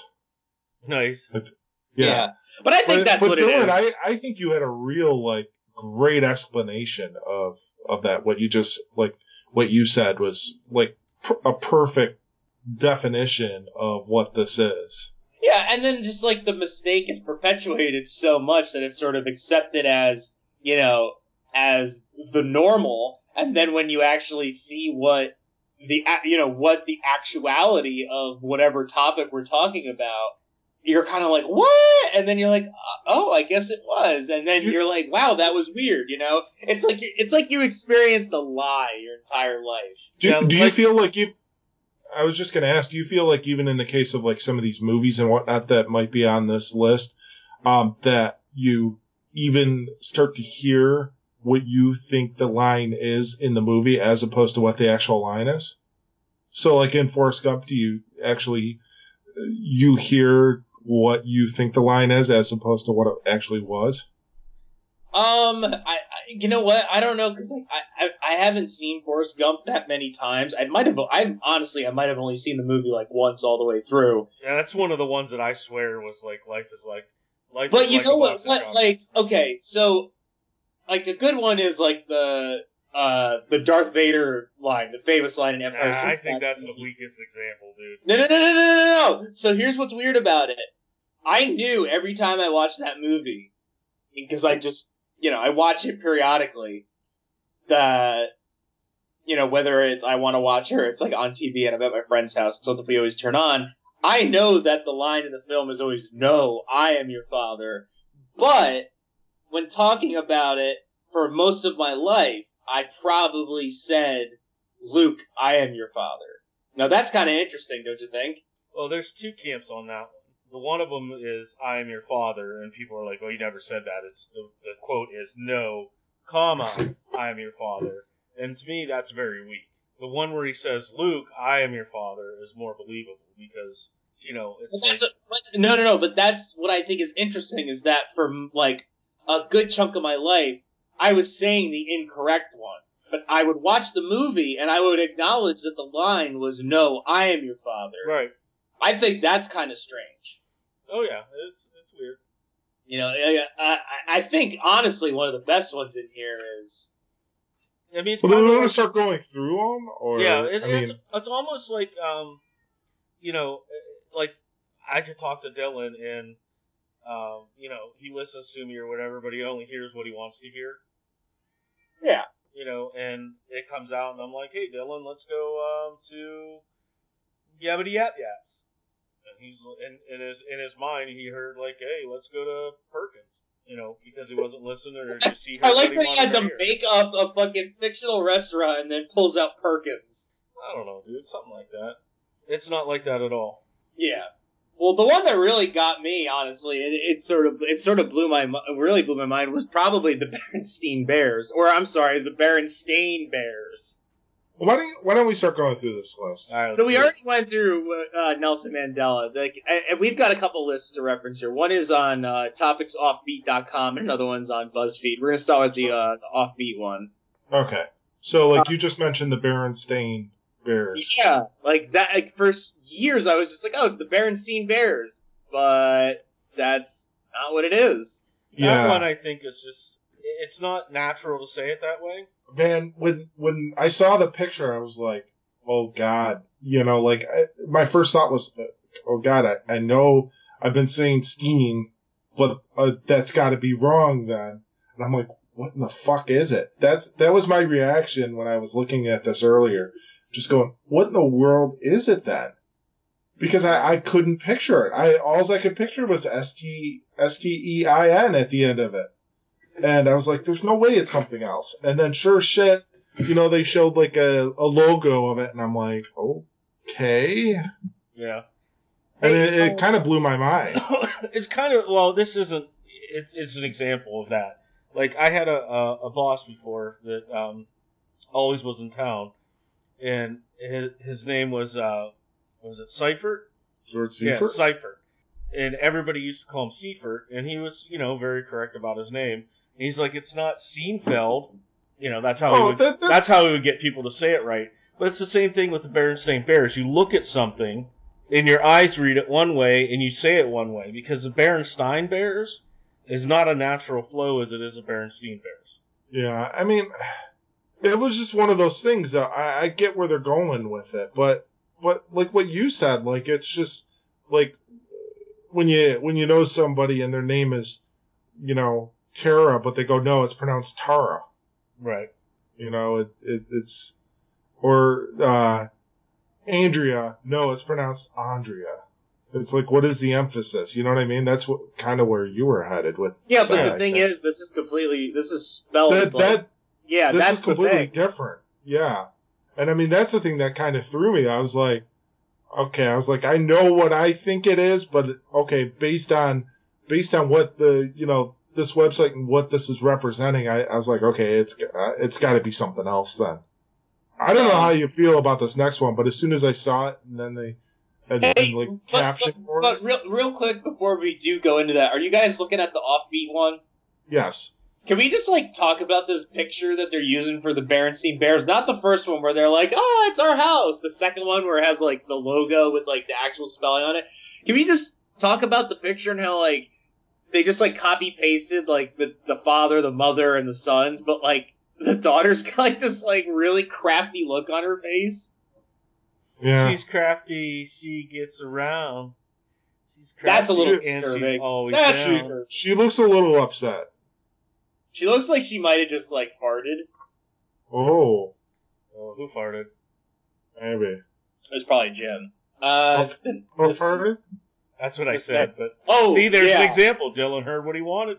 Nice. Yeah. But I think But, that's but what Dylan, it is. I, I think you had a real like great explanation of of that. What you just like what you said was like pr- a perfect definition of what this is. Yeah, and then just like the mistake is perpetuated so much that it's sort of accepted as, you know, as the normal. And then when you actually see what the, a- you know, what the actuality of whatever topic we're talking about, you're kind of like, what? And then you're like, oh, I guess it was. And then you're like, wow, that was weird, you know? It's like, it's like you experienced a lie your entire life. Do, Yeah, do you like- feel like you? I was just going to ask. Do you feel like even in the case of like some of these movies and whatnot that might be on this list, um, that you even start to hear what you think the line is in the movie as opposed to what the actual line is? So, like in Forrest Gump, do you actually you hear what you think the line is as opposed to what it actually was? Um, I, I you know what? I don't know because like I, I I haven't seen Forrest Gump that many times. I might have. I honestly, I might have only seen the movie like once all the way through. Yeah, that's one of the ones that I swear was like life is like life But is you like know a what? box of What chocolates. like okay, so like a good one is like the uh the Darth Vader line, the famous line in Empire Nah, I Strikes think Back. that's the weakest example, dude. No, no, no, no, no, no, no. So here's what's weird about it. I knew every time I watched that movie, because I just, you know, I watch it periodically, that, you know, whether it's I want to watch it or it's like on T V and I'm at my friend's house, it's something we always turn on. I know that the line in the film is always, no, I am your father. But when talking about it for most of my life, I probably said, Luke, I am your father. Now that's kind of interesting, don't you think? Well, there's two camps on that one. The one of them is "I am your father," and people are like, "Well, you never said that." It's the, the quote is "No, comma, I am your father," and to me, that's very weak. The one where he says, "Luke, I am your father," is more believable because you know it's But that's like a, but, no, no, no. But that's what I think is interesting is that for like a good chunk of my life, I was saying the incorrect one. But I would watch the movie and I would acknowledge that the line was "No, I am your father." right. I think that's kind of strange. Oh yeah, it's it's weird. You know, I, I, I think honestly one of the best ones in here is I mean, it's Well, do kind we of want to like, start going through them, or yeah, it, I it's mean, it's almost like um, you know, like I could talk to Dylan and um, you know, he listens to me or whatever, but he only hears what he wants to hear. yeah. You know, and it comes out, and I'm like, "Hey, Dylan, let's go um, to Yabbity Yap Yaps." And he's in, in his in his mind, he heard like, "Hey, let's go to Perkins," you know, because he wasn't listening or just he heard I like what that he he had wanted to hear. make up a fucking fictional restaurant and then pulls out Perkins. I don't know, dude. Something like that. It's not like that at all. Yeah. Well, the one that really got me, honestly, it, it sort of it sort of blew my really blew my mind was probably the Berenstein Bears, or I'm sorry, the Berenstain Bears. Why don't you, why don't we start going through this list? All right, So let's we do it. already went through uh, Nelson Mandela, like, and we've got a couple lists to reference here. One is on uh, topics offbeat dot com, and another one's on BuzzFeed. We're gonna start with the, uh, the Offbeat one. Okay. So, like, you just mentioned the Berenstain Bears. Yeah, like that. Like, for years, I was just like, "Oh, it's the Berenstein Bears," but that's not what it is. That Yeah. one, I think, is just. It's not natural to say it that way. Man, when when I saw the picture, I was like, "Oh God!" You know, like I, my first thought was, "Oh God!" I, I know I've been saying Steen, but uh, that's got to be wrong then. And I'm like, "What in the fuck is it?" That's that was my reaction when I was looking at this earlier, just going, "What in the world is it then?" Because I, I couldn't picture it. I all I could picture was S T S T E I N at the end of it. And I was like, there's no way it's something else. And then sure as shit, you know, they showed like a, a logo of it, and I'm like, okay. Yeah. And it, it kind of blew my mind. It's kind of, well, this isn't, it, it's an example of that. Like, I had a, a, a boss before that um, always was in town, and his, his name was, uh, was it Seifert? George Yeah, Seifert? Seifert. And everybody used to call him Seifert, and he was, you know, very correct about his name. And he's like, it's not Seinfeld. You know, that's how Oh, he would, that- that's... that's- how he would get people to say it right. But it's the same thing with the Berenstain Bears. You look at something, and your eyes read it one way, and you say it one way. Because the Berenstain Bears is not a natural flow as it is the Berenstain Bears. Yeah, I mean, it was just one of those things that I, I get where they're going with it, but, but like what you said, like, it's just, like, when you, when you know somebody and their name is, you know, Tara, but they go, no, it's pronounced Tara. Right. You know, it, it it's, or, uh, Andrea, no, it's pronounced Andrea. It's like, what is the emphasis? You know what I mean? That's what, kind of where you were headed with. Yeah, but that, the I thing think. is, this is completely, this is spelled that, like, that, yeah, this that's is completely the thing. different. Yeah. And I mean, that's the thing that kind of threw me. I was like, okay, I was like, I know what I think it is, but okay, based on, based on what the, you know, this website and what this is representing, I, I was like, okay, it's, uh, it's gotta be something else then. I don't know how you feel about this next one, but as soon as I saw it and then they, and, Hey, and like but, caption but, for but it. real, real quick before we do go into that, are you guys looking at the Offbeat one? Yes. Can we just, like, talk about this picture that they're using for the Berenstein Bears? Not the first one where they're like, oh, it's our house. The second one where it has, like, the logo with, like, the actual spelling on it. Can we just talk about the picture and how, like, they just, like, copy-pasted, like, the, the father, the mother, and the sons, but, like, the daughter's got, like, this, like, really crafty look on her face? Yeah. She's crafty, she gets around. She's crafty, That's a little and disturbing. she's always That's down. disturbing. She looks a little upset. She looks like she might have just, like, farted. Oh, Oh, who farted? maybe. It was probably Jim. Uh, Oh, this- farted? That's what I This said, but oh, see, there's yeah. an example. Dylan heard what he wanted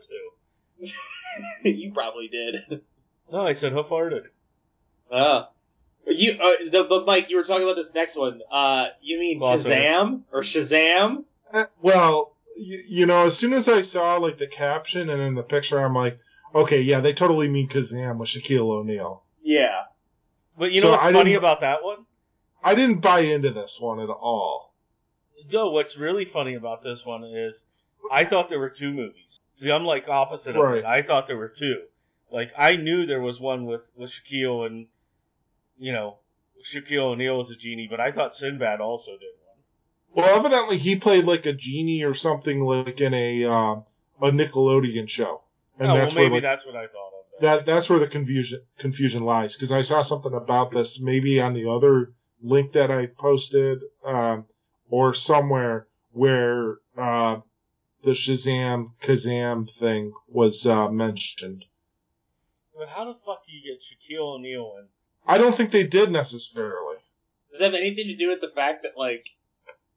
to. You probably did. No, I said who farted. Uh, you, uh, the, but Mike, you were talking about this next one. Uh, you mean Gloss over. Shazam or Shazam? Uh, Well, you, you know, as soon as I saw like the caption and then the picture, I'm like, okay, yeah, they totally mean Kazam with Shaquille O'Neal. Yeah. But you So know what's I funny didn't- about that one? I didn't buy into this one at all. No, what's really funny about this one is I thought there were two movies. See, I'm like opposite of Right. it. I thought there were two. Like, I knew there was one with, with Shaquille and, you know, Shaquille O'Neal as a genie, but I thought Sinbad also did one. Well, evidently he played like a genie or something like in a uh, a Nickelodeon show, and oh, that's well, maybe where like, that's what I thought of. Then. that that's where the confusion confusion lies. Because I saw something about this maybe on the other link that I posted, um, or somewhere where uh, the Shazam Kazam thing was uh, mentioned. But how the fuck do you get Shaquille O'Neal in? I don't think they did necessarily. Does that have anything to do with the fact that, like,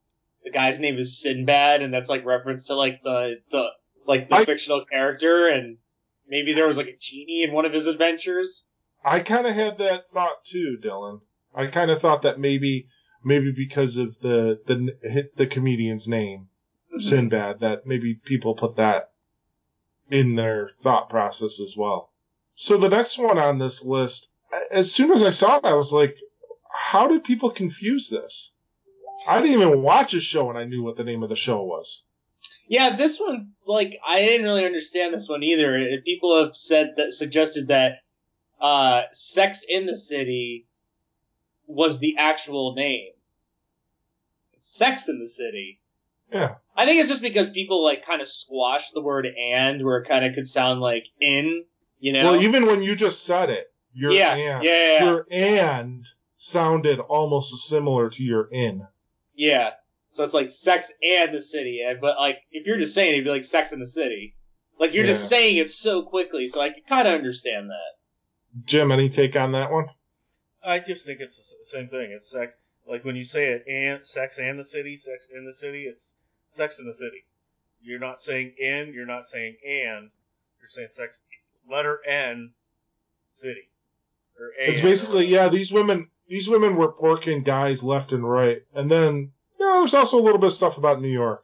the guy's name is Sinbad, and that's like reference to like the the like the I- fictional character, and maybe there was like a genie in one of his adventures. I kind of had that thought too, Dylan. I kind of thought that maybe, maybe because of the the hit the comedian's name, Sinbad, that maybe people put that in their thought process as well. So the next one on this list, as soon as I saw it, I was like, how did people confuse this? I didn't even watch a show and I knew what the name of the show was. Yeah, this one, like, I didn't really understand this one either. People have said that, suggested that, uh, Sex in the City was the actual name. Sex in the City. Yeah. I think it's just because people, like, kind of squash the word and, where it kind of could sound like in, you know? Well, even when you just said it, your Yeah, and, yeah, yeah, yeah. your and sounded almost similar to your in. Yeah. So it's like Sex and the City, but, like, if you're just saying it, it'd be like Sex in the City. Like, you're Yeah. just saying it so quickly, so I can kind of understand that. Jim, any take on that one? I just think it's the s- same thing. It's sex, like when you say it, and sex and the city, sex in the city. It's sex in the city. You're not saying in. You're not saying and. You're saying sex. Letter N, city. Or A. It's basically, yeah, these women, these women were porking guys left and right. And then, you know, there's also a little bit of stuff about New York.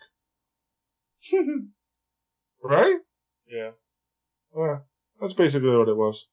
Right? Yeah. Yeah, that's basically what it was.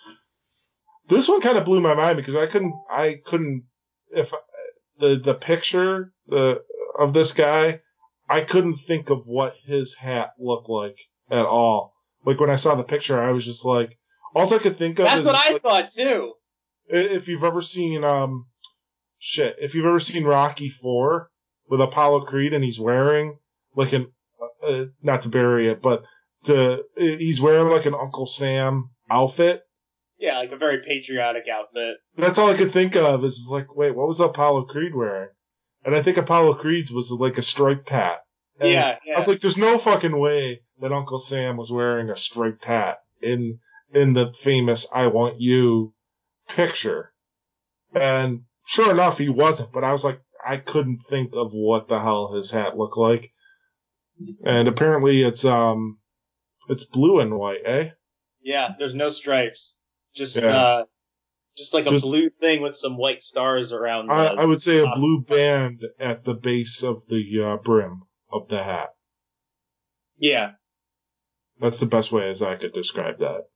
This one kind of blew my mind because I couldn't, I couldn't, if the, the picture, the, of this guy, I couldn't think of what his hat looked like at all. Like when I saw the picture, I was just like, all I could think of That's is what I like, thought, too. if you've ever seen, um, shit, if you've ever seen Rocky four with Apollo Creed and he's wearing like an, uh, uh, not to bury it, but to, he's wearing like an Uncle Sam outfit. Yeah, like a very patriotic outfit. That's all I could think of is like, wait, what was Apollo Creed wearing? And I think Apollo Creed's was like a striped hat. And Yeah, yeah. I was like, there's no fucking way that Uncle Sam was wearing a striped hat in, in the famous I Want You picture. And sure enough, he wasn't, but I was like, I couldn't think of what the hell his hat looked like. And apparently it's, um, it's blue and white, eh? Yeah, there's no stripes. Just, Yeah. uh, just like a Just- blue thing with some white stars around the I, I would say a top. blue band at the base of the uh, brim of the hat. Yeah. That's the best way as I could describe that.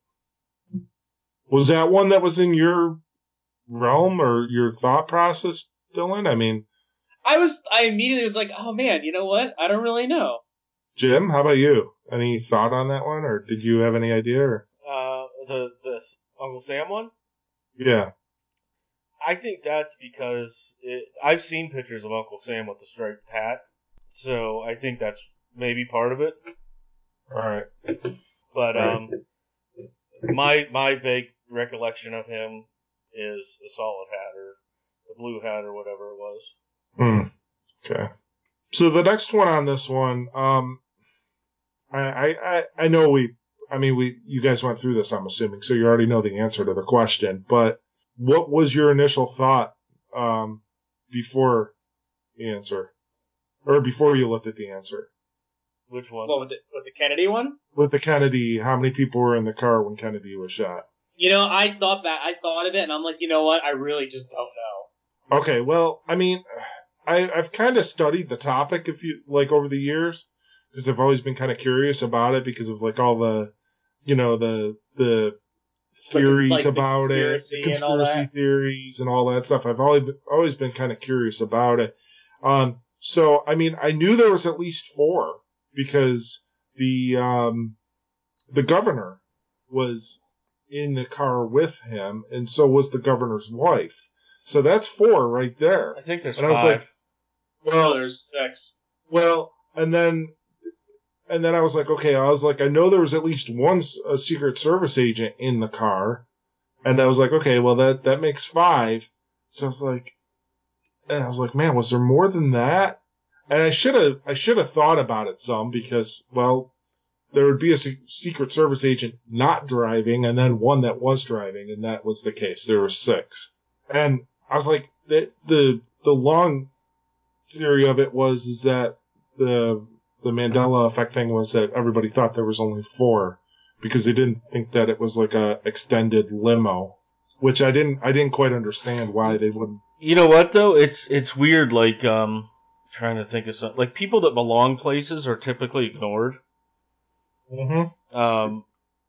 Was that one that was in your realm or your thought process, Dylan? I mean, I was, I immediately was like, oh man, you know what? I don't really know. Jim, how about you? Any thought on that one, or did you have any idea? Or? Uh, the the Uncle Sam one. Yeah. I think that's because it, I've seen pictures of Uncle Sam with the striped hat, so I think that's maybe part of it. All right. But Right. um, my my vague recollection of him is a solid hat or the blue hat or whatever it was. Hmm. Okay. So the next one on this one, um, I, I, I, I know we, I mean, we, you guys went through this, I'm assuming, so you already know the answer to the question, but what was your initial thought, um, before the answer? Or before you looked at the answer? Which one? What, with the, with the Kennedy one? With the Kennedy, how many people were in the car when Kennedy was shot? You know, I thought that, I thought of it, and I'm like, you know what? I really just don't know. Okay, well, I mean, I, I've kind of studied the topic if you like over the years because I've always been kind of curious about it because of like all the, you know, the the Like the- theories like the about it, conspiracy the and all conspiracy that. theories and all that stuff. I've always been, always been kind of curious about it. Um, so I mean, I knew there was at least four because the um the governor was in the car with him, and so was the governor's wife. So that's four right there. I think there's And I was five. like, No, well, there's six. well, and then, and then I was like, okay, I was like, I know there was at least one s- a Secret Service agent in the car, and I was like, okay, well that that makes five. So I was like, and I was like, man, was there more than that? And I should have, I should have thought about it some because, well, there would be a Se- Secret Service agent not driving, and then one that was driving, and that was the case. There were six, and I was like, the the the long theory of it was is that the the Mandela effect thing was that everybody thought there was only four because they didn't think that it was like a extended limo, which I didn't I didn't quite understand why they wouldn't. You know what though? It's it's weird. Like um, trying to think of something. Like people that belong places are typically ignored. Mm-hmm. Um,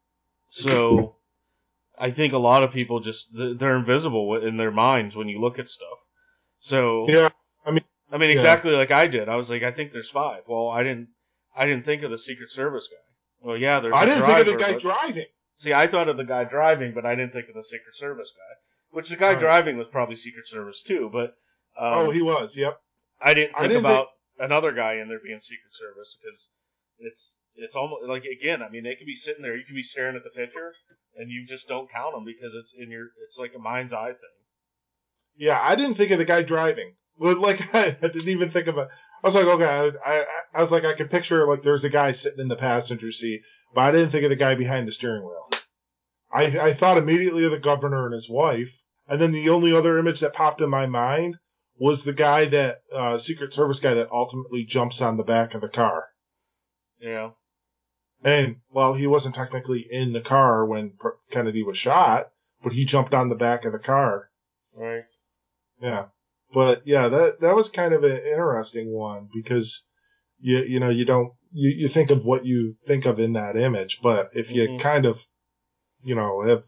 so I think a lot of people just they're invisible in their minds when you look at stuff. So Yeah, I mean, I mean yeah. exactly like I did. I was like, I think there's five. Well, I didn't I didn't think of the Secret Service guy. Well, yeah, there's. I a didn't driver, think of the guy but, driving. See, I thought of the guy driving, but I didn't think of the Secret Service guy. Which the guy Right. driving was probably Secret Service too, but um, Oh, he was. Yep. I didn't think I didn't about another guy in there being Secret Service because it's it's almost like again. I mean, they could be sitting there. You could be staring at the picture, and you just don't count them because it's in your. It's like a mind's eye thing. Yeah, I didn't think of the guy driving. Well, Like I, I didn't even think of it. I was like, okay, I, I, I was like, I could picture like there's a guy sitting in the passenger seat, but I didn't think of the guy behind the steering wheel. I I thought immediately of the governor and his wife, and then the only other image that popped in my mind was the guy that uh, Secret Service guy that ultimately jumps on the back of the car. Yeah. And well, he wasn't technically in the car when Kennedy was shot, but he jumped on the back of the car. Right. Yeah. But yeah, that that was kind of an interesting one because you you know you don't you, you think of what you think of in that image, but if you Mhm. kind of you know have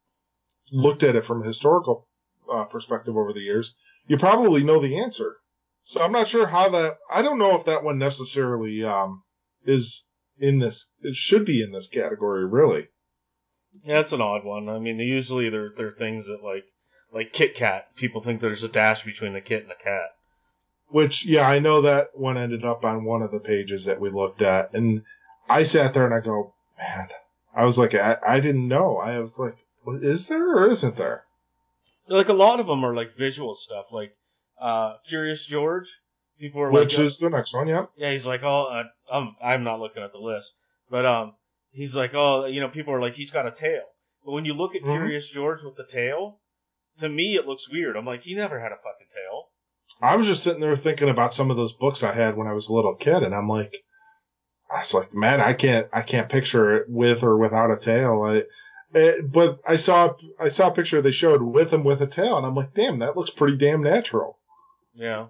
looked at it from a historical uh, perspective over the years, you probably know the answer. So I'm not sure how that. I don't know if that one necessarily um, is in this. It should be in this category, really. Yeah, it's an odd one. I mean, usually there there are things that like like Kit Kat. People think there's a dash between the kit and the cat. Which, yeah, I know that one ended up on one of the pages that we looked at, and I sat there and I go, man, I was like, I, I didn't know. I was like, well, is there or isn't there? Like a lot of them are like visual stuff, like uh, Curious George. People are Which like, is the next one, yeah. yeah, he's like, oh, uh, I'm I'm not looking at the list, but um, he's like, oh, you know, people are like, he's got a tail, but when you look at Mhm. Curious George with the tail, to me it looks weird. I'm like, he never had a fucking tail. I was just sitting there thinking about some of those books I had when I was a little kid, and I'm like, I was like, man, I can't, I can't picture it with or without a tail. I, it, but I saw, I saw a picture they showed with him with a tail, and I'm like, damn, that looks pretty damn natural. Yeah,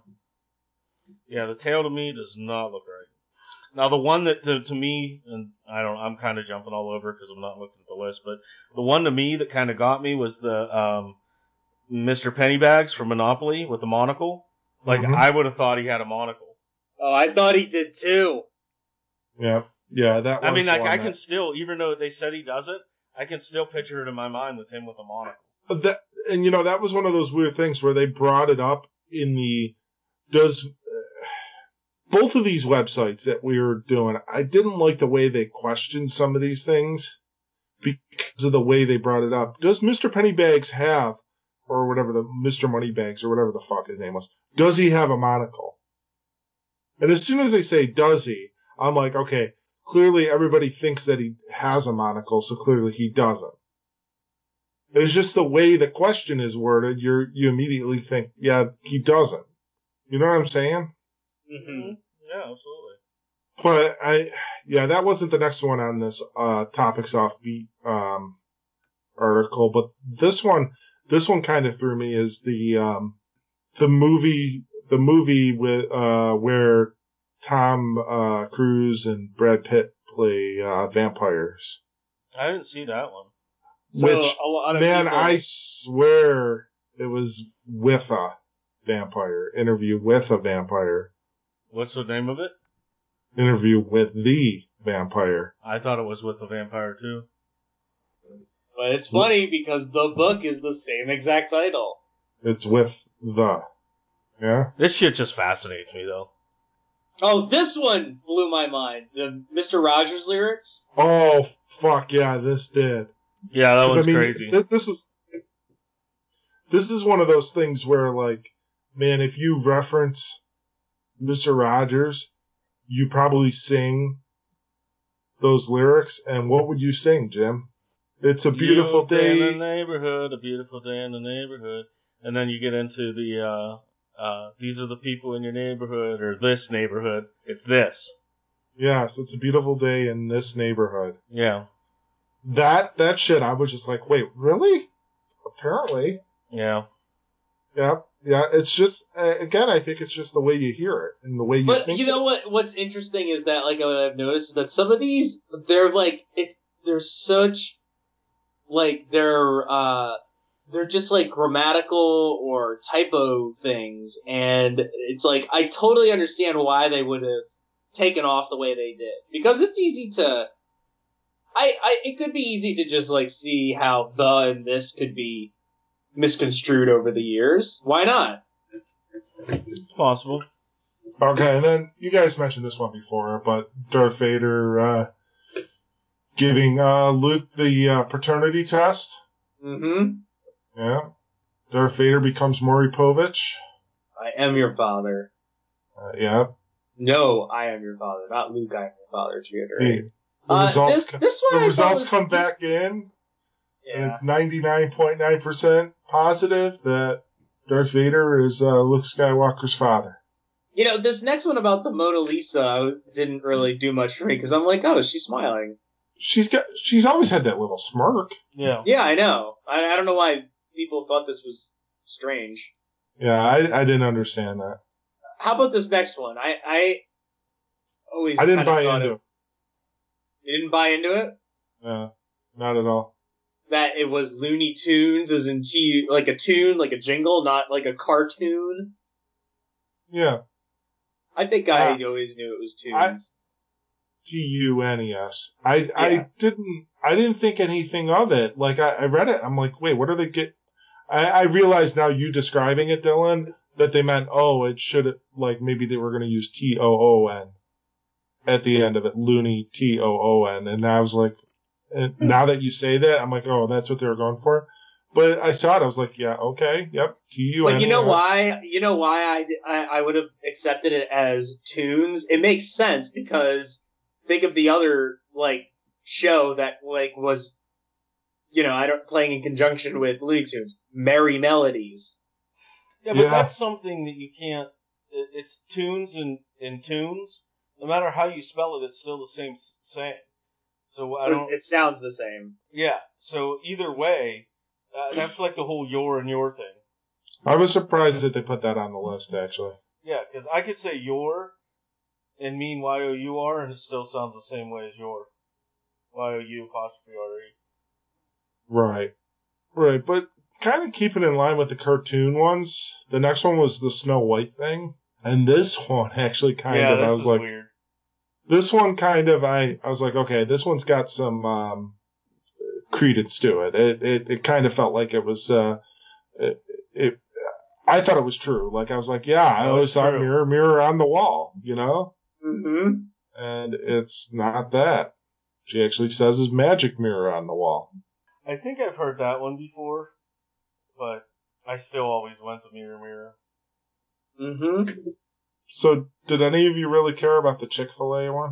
yeah, the tail to me does not look right. Now the one that to, to me, and I don't, I'm kind of jumping all over because I'm not looking at the list, but the one to me that kind of got me was the um, Mister Pennybags from Monopoly with the monocle. Like Mhm. I would have thought he had a monocle. Oh, I thought he did too. Yeah, yeah, that was I mean, like one I that, can still, even though they said he doesn't, I can still picture it in my mind with him with a monocle. that, and you know, that was one of those weird things where they brought it up in the, does, both of these websites that we were doing, I didn't like the way they questioned some of these things because of the way they brought it up. Does Mister Pennybags have, or whatever the, Mister Moneybags or whatever the fuck his name was, does he have a monocle? And as soon as they say, does he, I'm like, okay, clearly everybody thinks that he has a monocle, so clearly he doesn't. It's just the way the question is worded, you're, you immediately think, yeah, he doesn't. You know what I'm saying? Mm-hmm. Yeah, absolutely. But I, yeah, that wasn't the next one on this, uh, Topics Offbeat, um, article, but this one, this one kind of threw me is the, um, the movie, the movie with, uh, where Tom, uh, Cruise and Brad Pitt play, uh, vampires. I didn't see that one. So Which, a lot of man, people, I swear it was with a vampire. Interview with a vampire. What's the name of it? Interview with the vampire. I thought it was with the vampire too. but it's funny because the book is the same exact title. It's with the. Yeah? This shit just fascinates me though. Oh, this one blew my mind. The Mister Rogers lyrics. Oh, fuck yeah, this did. Yeah, that 'Cause, one's I mean, crazy. th- this is this is one of those things where, like, man, if you reference Mister Rogers, you probably sing those lyrics, and what would you sing, Jim? It's a beautiful day in day. the neighborhood, a beautiful day in the neighborhood, and then you get into the uh, Uh, these are the people in your neighborhood, or this neighborhood. It's this. Yes, it's a beautiful day in this neighborhood. Yeah. That that shit, I was just like, wait, really? Apparently. Yeah. Yeah, yeah. It's just, uh, again, I think it's just the way you hear it and the way you But think you know it. what? What's interesting is that, like, what I've noticed is that some of these, they're like, it's they're such, like, they're uh, they're just like grammatical or typo things, and it's like I totally understand why they would have taken off the way they did, because it's easy to, I, I, it could be easy to just like see how the and this could be misconstrued over the years. Why not? It's possible. Okay, and then you guys mentioned this one before, but Darth Vader uh, giving uh, Luke the uh, paternity test. Mm-hmm. Yeah. Darth Vader becomes Maury Povich. I am your father. Uh, yeah. No, I am your father, not Luke. I am your father. To reiterate. The, the Uh, results, this this one the I results thought was, come this- back in, and Yeah. it's ninety-nine point nine percent positive that Darth Vader is uh, Luke Skywalker's father. You know, this next one about the Mona Lisa didn't really do much for me, because I'm like, oh, she's smiling. She's got. She's always had that little smirk. Yeah. Yeah, I know. I, I don't know why people thought this was strange. Yeah, I, I didn't understand that. How about this next one? I, I always I didn't kinda buy thought into it. it. You didn't buy into it? No, not at all. That it was Looney Tunes, as in T, like a tune, like a jingle, not like a cartoon? Yeah, I think I Uh, always knew it was I- tunes. T U N E S. I Yeah. I didn't I didn't think anything of it. Like I, I read it, I'm like, wait, what are they get? I, I realize now, you describing it, Dylan, that they meant, oh, it should, like, maybe they were going to use T O O N at the end of it, Looney T O O N, and I was like, and now that you say that, I'm like, oh, that's what they were going for. But I saw it, I was like, yeah, okay, yep, T U N E S. But you know why? You know why I, d- I, I would have accepted it as tunes? It makes sense, because think of the other, like, show that, like, was, you know, I don't, playing in conjunction with Looney Tunes. Merry Melodies. Yeah, but Yeah. that's something that you can't. It, it's tunes and, and tunes. No matter how you spell it, it's still the same saying. So I But don't. it's- it sounds the same. Yeah. So either way, uh, that's like the whole your and your thing. I was surprised that they put that on the list, actually. Yeah, because I could say your and mean Y O U R, and it still sounds the same way as your. Y O U apostrophe R E. Right. Right, but kind of keeping in line with the cartoon ones, the next one was the Snow White thing. And this one actually kind Yeah, of, this I is was like, weird. this one kind of, I, I was like, okay, this one's got some um, credence to it. It, it. it kind of felt like it was, uh, it, it, I thought it was true. Like, I was like, yeah, I No, always it's thought true. mirror, mirror on the wall, you know? Mm-hmm. And it's not that. She actually says his magic mirror on the wall. I think I've heard that one before, but I still always went to Mirror Mirror. Mm-hmm. So, did any of you really care about the Chick-fil-A one?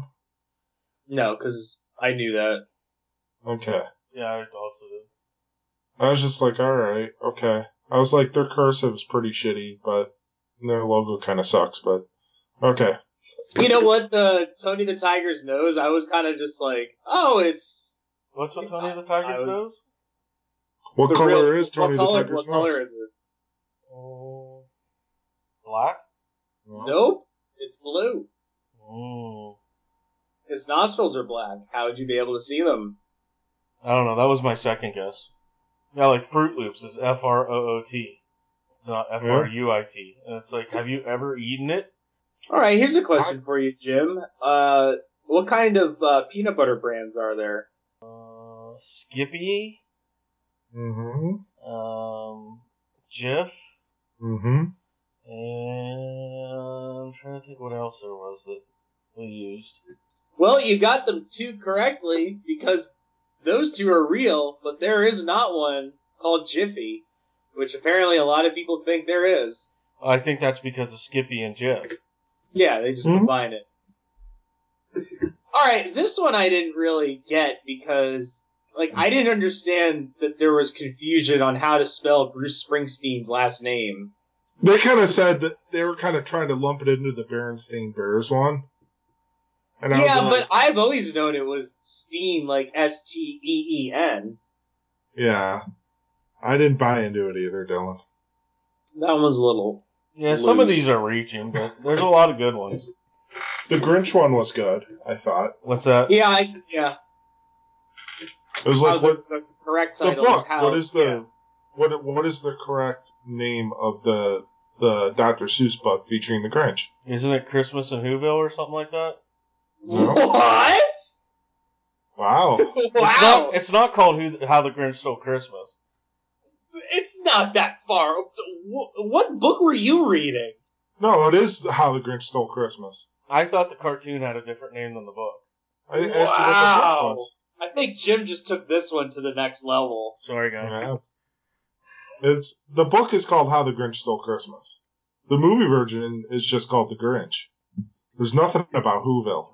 No, because I knew that. Okay. Yeah, I also did. I was just like, alright, okay. I was like, their cursive is pretty shitty, but their logo kind of sucks, but okay. You know what? The Tony the Tiger's nose, I was kind of just like, oh, it's... What's with Tony the Tiger's I was- nose? What the color real- is Tony what color, the Tiger's What nose? color is it? Oh, black? Nope. It's blue. Oh. His nostrils are black. How would you be able to see them? I don't know, that was my second guess. Yeah, like Fruit Loops is F R O O T. It's not F R U I T. And it's like, have you ever eaten it? Alright, here's a question for you, Jim. Uh, what kind of uh, peanut butter brands are there? Uh, Skippy? Mm-hmm. Um, Jif? Mm-hmm. And I'm trying to think what else there was that we used. Well, you got them two correctly, because those two are real, but there is not one called Jiffy, which apparently a lot of people think there is. I think that's because of Skippy and Jif. Yeah, they just Mhm. combine it. Alright, this one I didn't really get, because, like, I didn't understand that there was confusion on how to spell Bruce Springsteen's last name. They kind of said that they were kind of trying to lump it into the Berenstain Bears one. And I yeah, was like, but I've always known it was Steen, like S T E E N. yeah. I didn't buy into it either, Dylan. That one was a little Yeah, some of loose. these are reaching, but there's a lot of good ones. The Grinch one was good, I thought. What's that? Yeah, I, yeah. It was How like, the, what, the correct the title book, is how. what is the, yeah. what, what is the correct name of the, the Doctor Seuss book featuring the Grinch? Isn't it Christmas in Whoville or something like that? No? What? Wow. Wow. It's not, it's not called Who, How the Grinch Stole Christmas. It's not that far. What book were you reading? No, it is How the Grinch Stole Christmas. I thought the cartoon had a different name than the book. I asked you what the book Wow. was. I think Jim just took this one to the next level. Sorry, guys. Yeah. It's, the book is called How the Grinch Stole Christmas. The movie version is just called The Grinch. There's nothing about Whoville.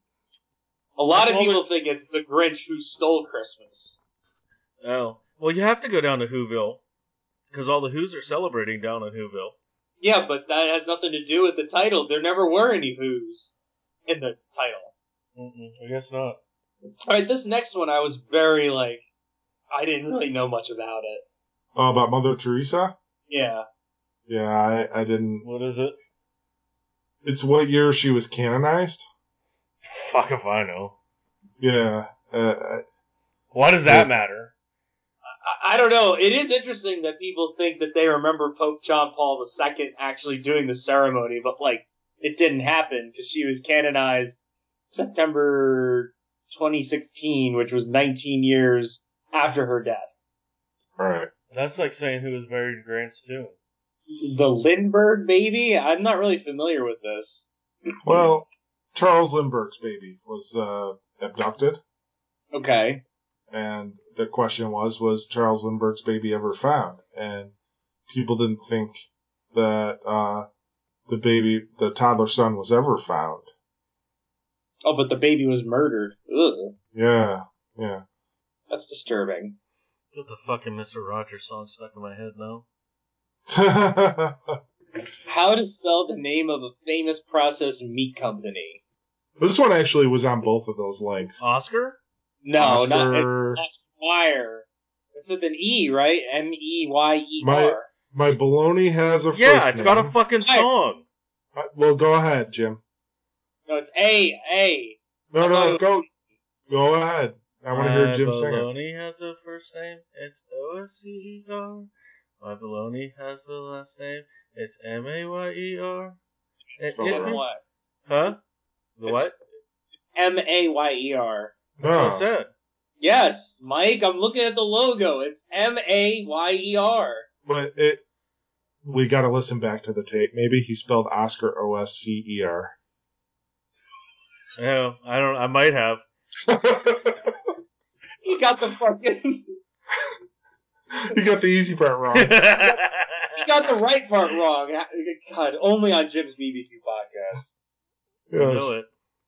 A lot of Well, people think it's the Grinch who stole Christmas. Oh. Well, you have to go down to Whoville, because all the Who's are celebrating down in Whoville. Yeah, but that has nothing to do with the title. There never were any Who's in the title. Mm-mm, I guess not. Alright, this next one I was very, like, I didn't really know much about it. Oh, about Mother Teresa? Yeah. Yeah, I, I didn't. What is it? It's what year she was canonized? Fuck if I know. Yeah. Uh, Why does that matter? I, I don't know. It is interesting that people think that they remember Pope John Paul the Second actually doing the ceremony, but, like, it didn't happen because she was canonized September twenty sixteen, which was nineteen years after her death. Alright. That's like saying who was buried in Grant's tomb. The Lindbergh baby? I'm not really familiar with this. Well, Charles Lindbergh's baby was uh, abducted, Okay. and the question was, was Charles Lindbergh's baby ever found? And people didn't think that uh, the baby, the toddler son, was ever found. Oh, but the baby was murdered. Ugh. Yeah, yeah. That's disturbing. Get the fucking Mister Rogers song stuck in my head now. How to spell the name of a famous processed meat company? This one actually was on both of those links. Oscar? No, Oscar. not it's Esquire. It's with an E, right? M E Y E My R. my baloney has a first Yeah, it's name. got a fucking song. Uh, Well, go ahead, Jim. No, it's A, A. No, I thought no, it go, go ahead. I want to hear Jim sing it. My baloney has a first name. It's O S C E R. My baloney has the last name. It's M A Y E R. And Spell it if wrong. you- What? Huh? The It's- what? M A Y E R. That's what I No. said. Yes, Mike, I'm looking at the logo. It's M A Y E R. But it, we got to listen back to the tape. Maybe he spelled Oscar O S C E R. Yeah, I don't. I might have. You got the fucking... You got the easy part wrong. You got the right part wrong. God, only on Jim's B B Q podcast. You Yes. know it.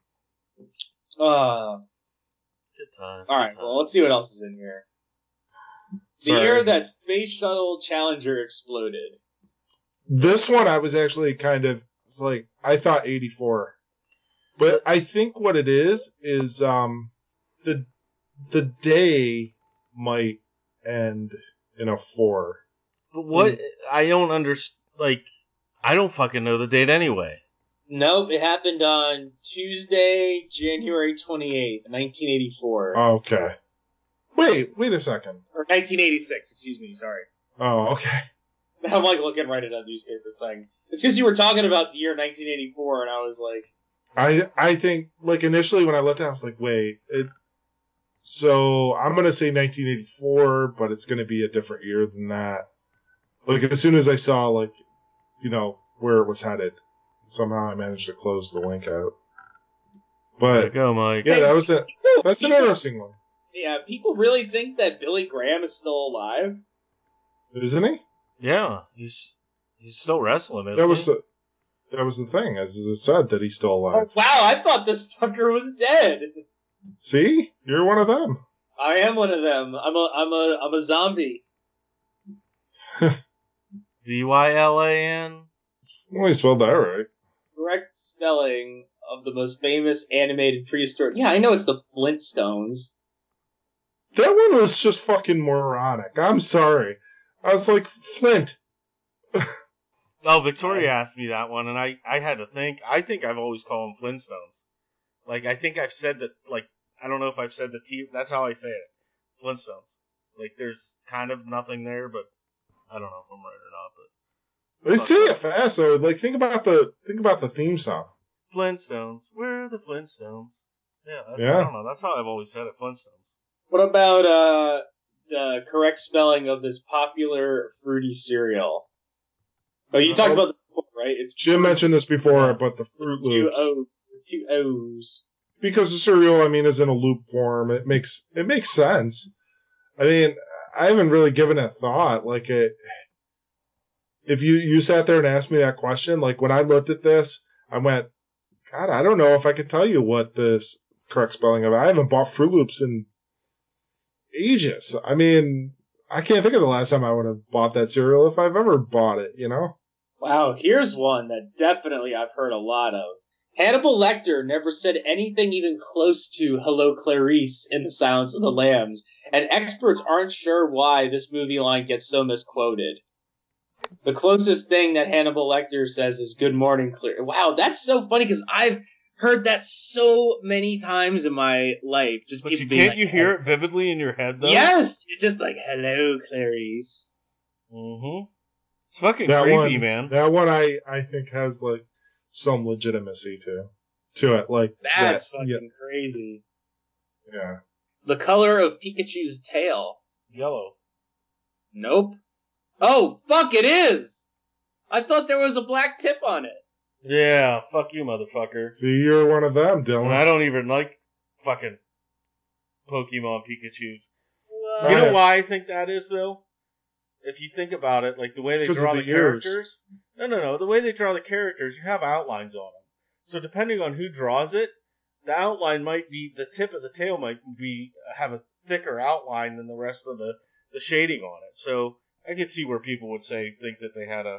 Uh, Good times. all right, good well, times. let's see what else is in here. The Sorry. year that Space Shuttle Challenger exploded. This one I was actually kind of, it's like, I thought eighty-four. But I think what it is, is, um, the, the day might end in a four. But what? I don't understand. Like, I don't fucking know the date anyway. Nope, it happened on Tuesday, January twenty-eighth, nineteen eighty-four. Okay. Wait, wait a second. Or nineteen eighty-six, excuse me, sorry. Oh, okay. I'm like looking right at that newspaper thing. It's because you were talking about the year nineteen eighty-four, and I was like, I I think, like, initially when I looked at it, I was like, wait, it, so I'm going to say nineteen eighty-four, but it's going to be a different year than that. Like, as soon as I saw, like, you know, where it was headed, somehow I managed to close the link out. There you But, go, Mike. yeah, that was a, that's an interesting one. yeah, people really think that Billy Graham is still alive? Isn't he? Yeah, he's he's still wrestling, isn't That was he? the, that was the thing, as it said that he's still Oh, alive. wow, I thought this fucker was dead. See? You're one of them. I am one of them. I'm a, I'm a, I'm a zombie. D Y L A N? Well, you spelled that right. Correct spelling of the most famous animated prehistoric. Yeah, I know it's the Flintstones. That one was just fucking moronic. I'm sorry. I was like, Flint. Oh, Victoria Nice. asked me that one, and I, I had to think. I think I've always called them Flintstones. Like, I think I've said that, like, I don't know if I've said the T, that's how I say it. Flintstones. Like, there's kind of nothing there, but I don't know if I'm right or not, but. They Fuck say that. it fast though. Like, think about the think about the theme song. Flintstones. We're the Flintstones. Yeah, that's, Yeah. I don't know. That's how I've always said it, Flintstones. What about uh the correct spelling of this popular fruity cereal? Oh, you talked Oh. about this before, right? It's Jim fruit- mentioned this before, Yeah. but the Fruit two Loops. O two O's. Because the cereal, I mean, is in a loop form. It makes it makes sense. I mean, I haven't really given it thought. Like, it, if you you sat there and asked me that question, like when I looked at this, I went, God, I don't know if I could tell you what this correct spelling of. I haven't bought Fruit Loops in ages. I mean, I can't think of the last time I would have bought that cereal if I've ever bought it. You know? Wow, here's one that definitely I've heard a lot of. Hannibal Lecter never said anything even close to Hello Clarice in The Silence of the Lambs, and experts aren't sure why this movie line gets so misquoted. The closest thing that Hannibal Lecter says is Good Morning Clarice. Wow, that's so funny because I've heard that so many times in my life. Just But people you, being can't like, you hear it vividly in your head, though? Yes! You're just like, Hello Clarice. Mm-hmm. It's fucking That creepy, one, man. that one, I I think has like some legitimacy to to it. Like That's that, fucking crazy. yeah. The color of Pikachu's tail. Yellow. Nope. Oh, fuck, it is! I thought there was a black tip on it. Yeah, fuck you, motherfucker. See, you're one of them, And Dylan. I don't even like fucking Pokemon Pikachu. Well, You know Yeah. why I think that is, though? If you think about it, like the way they Because draw of the, the ears. characters. No, no, no. The way they draw the characters, you have outlines on them. So depending on who draws it, the outline might be, the tip of the tail might be, have a thicker outline than the rest of the, the shading on it. So I could see where people would say, think that they had a,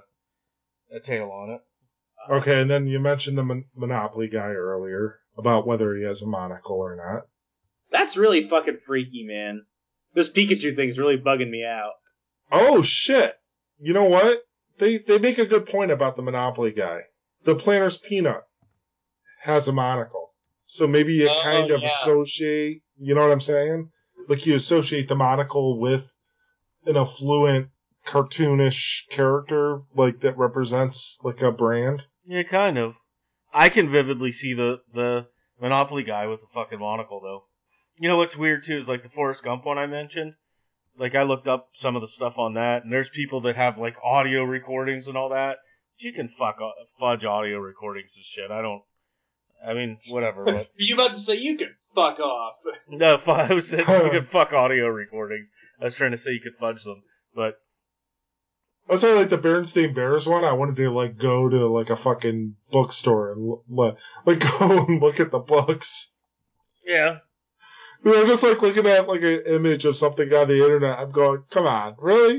a tail on it. Okay, and then you mentioned the Mon- Monopoly guy earlier about whether he has a monocle or not. that's really fucking freaky, man. This Pikachu thing's really bugging me out. Oh shit! You know what? They they make a good point about the Monopoly guy. The Planner's Peanut has a monocle, so maybe you Oh, kind of yeah. associate. You know what I'm saying? Like you associate the monocle with an affluent, cartoonish character, like that represents like a brand. Yeah, kind of. I can vividly see the, the Monopoly guy with the fucking monocle, though. You know what's weird, too, is like the Forrest Gump one I mentioned. Like, I looked up some of the stuff on that, and there's people that have, like, audio recordings and all that. You can fuck fudge audio recordings and shit. I don't... I mean, whatever, but... Were you about to say you could fuck off? No, I was saying you could fuck audio recordings. I was trying to say you could fudge them, but... That's why, like the Berenstain Bears one, I wanted to like go to like a fucking bookstore and l- like go and look at the books. Yeah. You know, just like looking at like an image of something on the internet, I'm going, come on, really?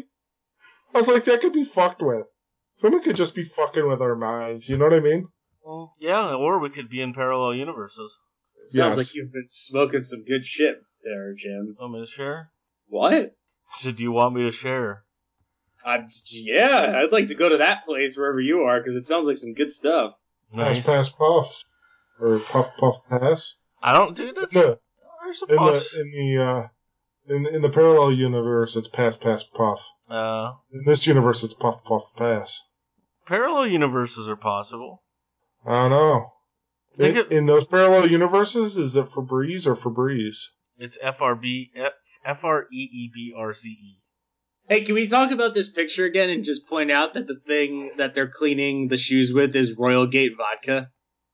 I was like, that could be fucked with. Someone could just be fucking with our minds. You know what I mean? Well, yeah, or we could be in parallel universes. It sounds Yes. like you've been smoking some good shit there, Jim. Want me to share? What? So do you want me to share? I, yeah, I'd like to go to that place wherever you are because it sounds like some good stuff. Nice. Pass, pass, puff, or puff, puff, pass. I don't do that. In the There's a in the boss. in the uh, in in the parallel universe, it's pass, pass, puff. Uh, In this universe, it's puff, puff, pass. parallel universes are possible. I don't know. Think In, it- in those parallel universes, is it Febreze or Febreze? It's F R B F F R E E B R C E. Hey, can we talk about this picture again and just point out that the thing that they're cleaning the shoes with is Royal Gate vodka?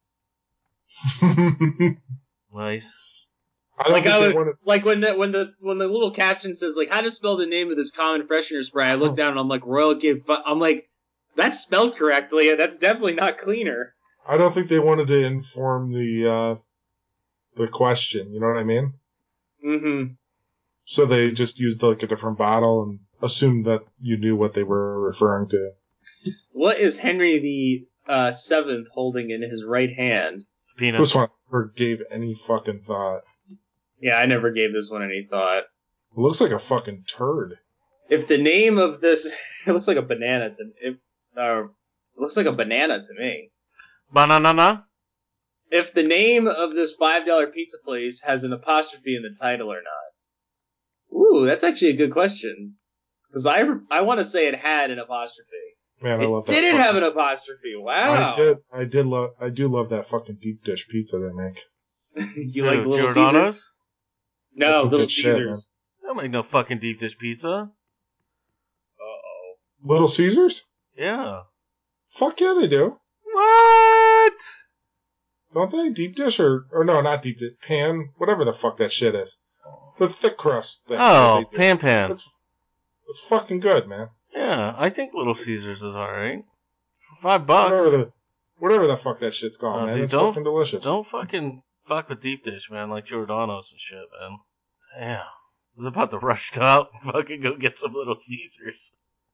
Nice. I don't Like think I they would, wanted. like when the when the when the little caption says like how to spell the name of this common freshener spray, I look down and I'm like Royal Gate. Vo- I'm like, that's spelled correctly. That's definitely not cleaner. I don't think they wanted to inform the uh, the question. You know what I mean? Mm-hmm. So they just used like a different bottle and assumed that you knew what they were referring to. What is Henry the uh, Seventh holding in his right hand? Penis. This one never gave any fucking thought. Yeah, I never gave this one any thought. It looks like a fucking turd. If the name of this, it looks like a banana to it, uh, it looks like a banana to me. Banana? If the name of this five dollar pizza place has an apostrophe in the title or not. Ooh, that's actually a good question. Because I, I want to say it had an apostrophe. Man, I It love that. didn't fucking- have an apostrophe. Wow. I did. I did love. I do love that fucking deep dish pizza they make. You like Dude, Little Giordano's? Caesars? No, That's some Little good shit, Caesars. They don't make no fucking deep dish pizza. Uh-oh. Little Caesars? Yeah. Fuck yeah, they do. What? Don't they? Deep dish or or no, not deep dish. Pan, whatever the fuck that shit is. The thick crust thing. Oh, that they do. Pan Pan. It's it's fucking good, man. Yeah, I think Little Caesars is alright. For five bucks. Whatever the whatever the fuck that shit's called, Uh, man. dude, It's don't- fucking delicious. Don't fucking fuck with deep dish, man, like Giordano's and shit, man. Damn. I was about to rush out and fucking go get some Little Caesars.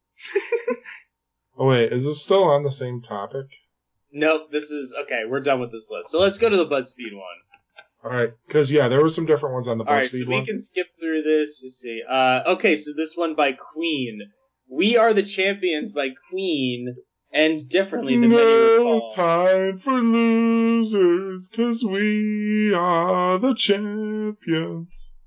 Oh wait, is this still on the same topic? Nope, this is... Okay, we're done with this list. So let's go to the BuzzFeed one. All right, because yeah, there were some different ones on the Alright, BuzzFeed so we one. can skip through this. Let's see. Uh, okay, so this one by Queen. We Are the Champions by Queen ends differently than many No recall. time for losers, cause we are the champions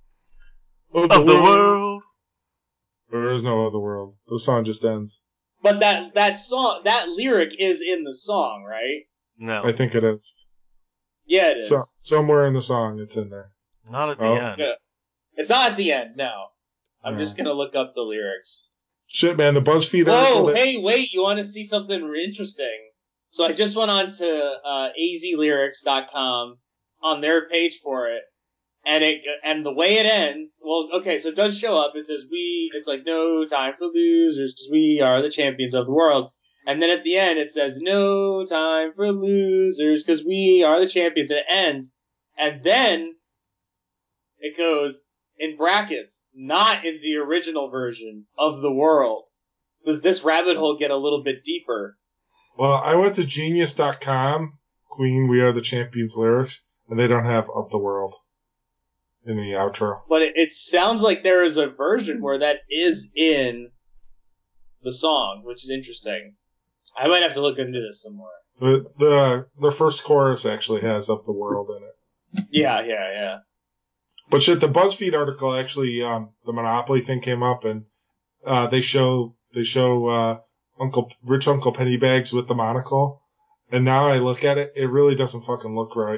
of the, Of the world. world. There is no other world. The song just ends. But that, that song, that lyric is in the song, right? No, I think it is. Yeah, it is. So, somewhere in the song, it's in there. not at the Oh. end. Yeah. It's not at the end, no. I'm No. just gonna look up the lyrics. Shit, man, the BuzzFeed article. Whoa, that- hey, wait, you want to see something re- interesting? So I just went on to uh, a z lyrics dot com on their page for it, and it and the way it ends, well, okay, so it does show up. It says we, it's like no time for losers because we are the champions of the world. And then at the end it says no time for losers because we are the champions. And it ends, and then it goes in brackets, not in the original version of the world. Does this rabbit hole get a little bit deeper? Well, I went to genius dot com, Queen, We Are the Champions lyrics, and they don't have Of the World in the outro. But it, it sounds like there is a version where that is in the song, which is interesting. I might have to look into this some more. The, the, the first chorus actually has Of the World in it. Yeah, yeah, yeah. But shit, the BuzzFeed article actually, um, the Monopoly thing came up, and uh, they show they show uh, Uncle Rich Uncle Pennybags with the monocle, and now I look at it, it really doesn't fucking look right.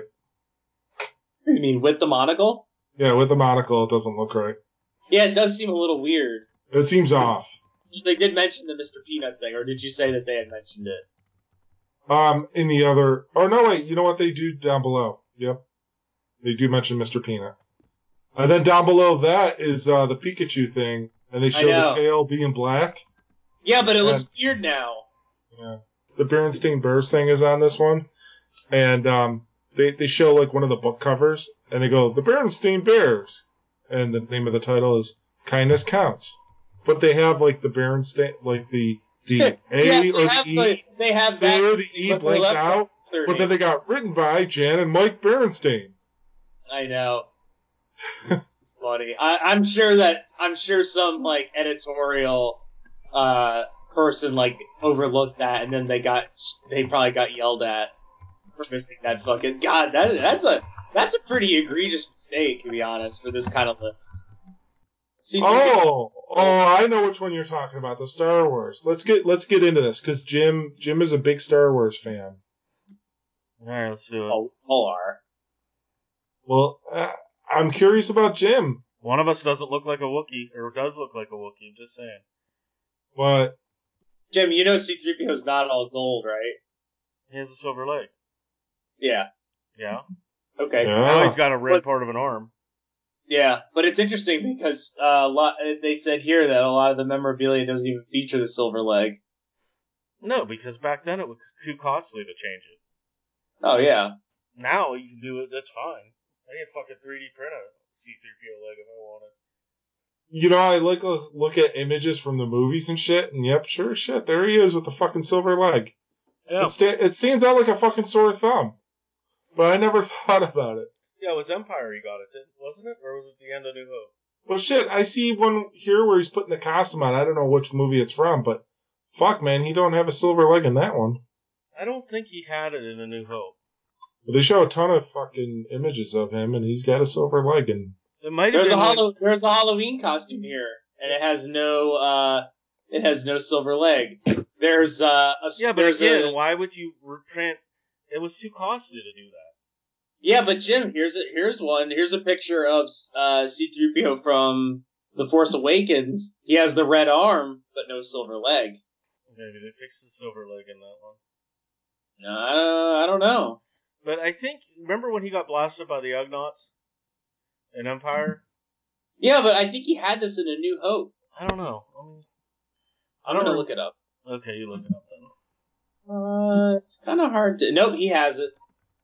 You mean with the monocle? Yeah, with the monocle, it doesn't look right. Yeah, it does seem a little weird. It seems off. They did mention the Mister Peanut thing, or did you say that they had mentioned it? Um, in the other, oh no, wait, you know what they do down below? Yep, they do mention Mister Peanut. And then down below that is uh, the Pikachu thing, and they show know. the tail being black. Yeah, but it And- looks weird now. Yeah. The Berenstain Bears thing is on this one. And um, they, they show like one of the book covers, and they go, the Berenstain Bears. And the name of the title is Kindness Counts. But they have like the Berenstain, like the, the A yeah, they or the have E, the, they have that. there, the E but they blanked left out. thirty. But then they got written by Jan and Mike Berenstain. I know. It's funny. I, I'm sure that I'm sure some like editorial uh person like overlooked that, and then they got they probably got yelled at for missing that fucking God. That that's a that's a pretty egregious mistake, to be honest, for this kind of list. See, Oh, oh, I know which one you're talking about, the Star Wars. Let's get let's get into this because Jim Jim is a big Star Wars fan. Alright, let's do it. oh, all are. Well, uh, I'm curious about Jim. One of us doesn't look like a Wookiee, or does look like a Wookiee, I'm just saying. What? Jim, you know C three P O is not all gold, right? He has a silver leg. Yeah. Yeah? Okay. Yeah. Now he's got a red What's- part of an arm. Yeah, but it's interesting because uh, a lot, they said here that a lot of the memorabilia doesn't even feature the silver leg. No, because back then it was too costly to change it. Oh yeah. Now you can do it, that's fine. I can fucking three D print a C three P O leg if I wanted. you know, I like to look at images from the movies and shit, and yep, sure as shit, there he is with the fucking silver leg. Yeah. It, sta- it stands out like a fucking sore thumb. But I never thought about it. Yeah, it was Empire he got it, didn't- wasn't it? Or was it the end of New Hope? Well, shit, I see one here where he's putting the costume on. I don't know which movie it's from, but fuck, man, he don't have a silver leg in that one. I don't think he had it in A New Hope. But they show a ton of fucking images of him, and he's got a silver leg. And It might have There's been a like- Hallow- there's a Halloween costume here, and it has no uh, it has no silver leg. There's uh, a Yeah, but there's again, a, why would you reprint? It was too costly to do that. yeah, but Jim, here's a, here's one. Here's a picture of uh, C three P O from The Force Awakens. He has the red arm, but no silver leg. Maybe they fixed the silver leg in that one. No, I, I don't know. But I think, remember when he got blasted by the Ugnaughts in Empire? Yeah, but I think he had this in A New Hope. I don't know. I mean, I I'm don't gonna know. look it up. Okay, you look it up then. Uh, it's kind of hard to. Nope, he has it.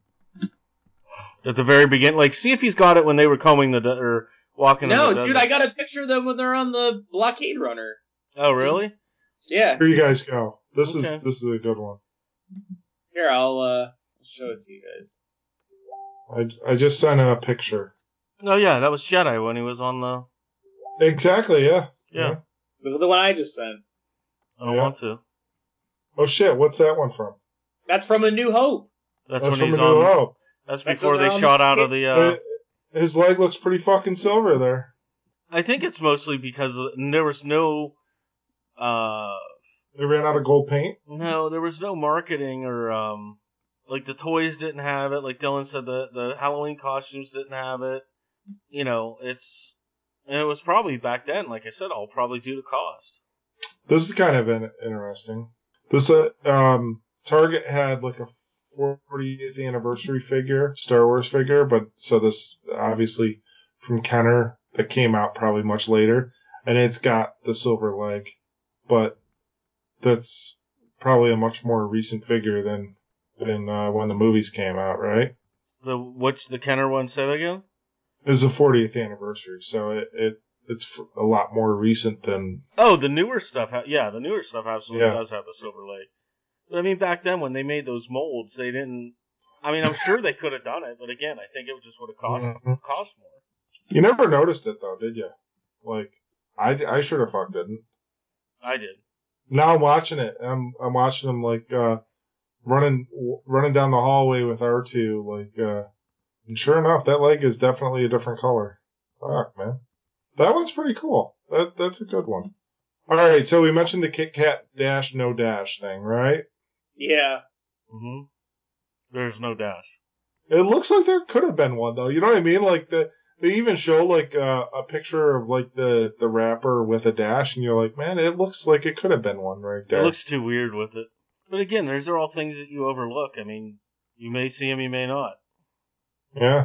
At the very beginning, like, see if he's got it when they were combing the, de- or walking in No, the dude, desert. I got a picture of them when they're on the blockade runner. Oh, really? Yeah. here you guys go. This Okay. is this is a good one. Here, I'll uh show it to you guys. I, I just sent a picture. Oh, yeah, that was Jedi when he was on the... Exactly, yeah. Yeah. The, the one I just sent. I don't Yeah. want to. Oh shit, what's that one from? That's from A New Hope. That's, That's when from he's A New on... Hope. That's That's before when they they're on shot the- out of the... Uh, Uh, His leg looks pretty fucking silver there. I think it's mostly because of- there was no... Uh, They ran out of gold paint. no, there was no marketing or... um, like, the toys didn't have it. Like Dylan said, the, the Halloween costumes didn't have it. You know, it's... And it was probably back then, like I said, all probably due to cost. This is kind of in- interesting. This uh, um, Target had like a fortieth anniversary figure, Star Wars figure, but so this obviously from Kenner that came out probably much later, and it's got the silver leg, but that's probably a much more recent figure than than uh, when the movies came out, right? The which the Kenner one, say that again? It was the fortieth anniversary, so it, it it's f- a lot more recent than Oh, the newer stuff. Ha- yeah, the newer stuff absolutely Yeah. does have the silver leg. But I mean, back then when they made those molds, they didn't. I mean, I'm sure they could have done it, but again, I think it just would have cost Mhm. cost more. You never noticed it though, did you? Like I, I sure the fuck didn't. I did. Now I'm watching it. I'm I'm watching them like uh, running running down the hallway with R two. Like, uh, and sure enough, that leg is definitely a different color. Fuck, man, that one's pretty cool. That that's a good one. All right, so we mentioned the Kit Kat dash no dash thing, right? Yeah. hmm There's no dash. It looks like there could have been one though. You know what I mean? Like the they even show like uh, a picture of like the the wrapper with a dash, and you're like, man, it looks like it could have been one right there. It looks too weird with it. But again, these are all things that you overlook. I mean, you may see them, you may not. Yeah.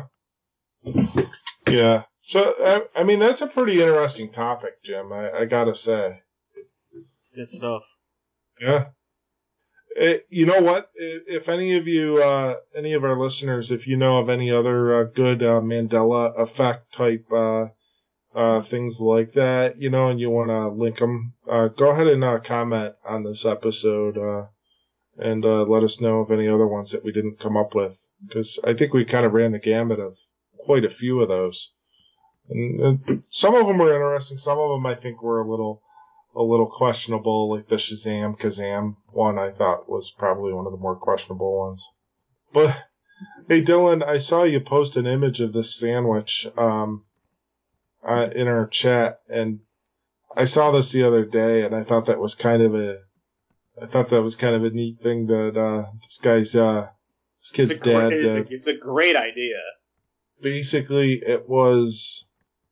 Yeah. So, I, I mean, that's a pretty interesting topic, Jim, I, I gotta say. Good stuff. Yeah. It, you know what? If, if any of you, uh, any of our listeners, if you know of any other uh, good uh, Mandela effect type uh, uh, things like that, you know, and you want to link them, uh, go ahead and uh, comment on this episode uh, and uh, let us know of any other ones that we didn't come up with. Because I think we kind of ran the gamut of quite a few of those. And, and some of them were interesting. Some of them I think were a little, a little questionable. Like the Shazam Kazam one, I thought was probably one of the more questionable ones. But hey, Dylan, I saw you post an image of this sandwich um, uh, in our chat, and I saw this the other day, and I thought that was kind of a, I thought that was kind of a neat thing that uh, this guy's, uh, this kid's It's a, dad great, it's, did. a, it's a great idea. Basically, it was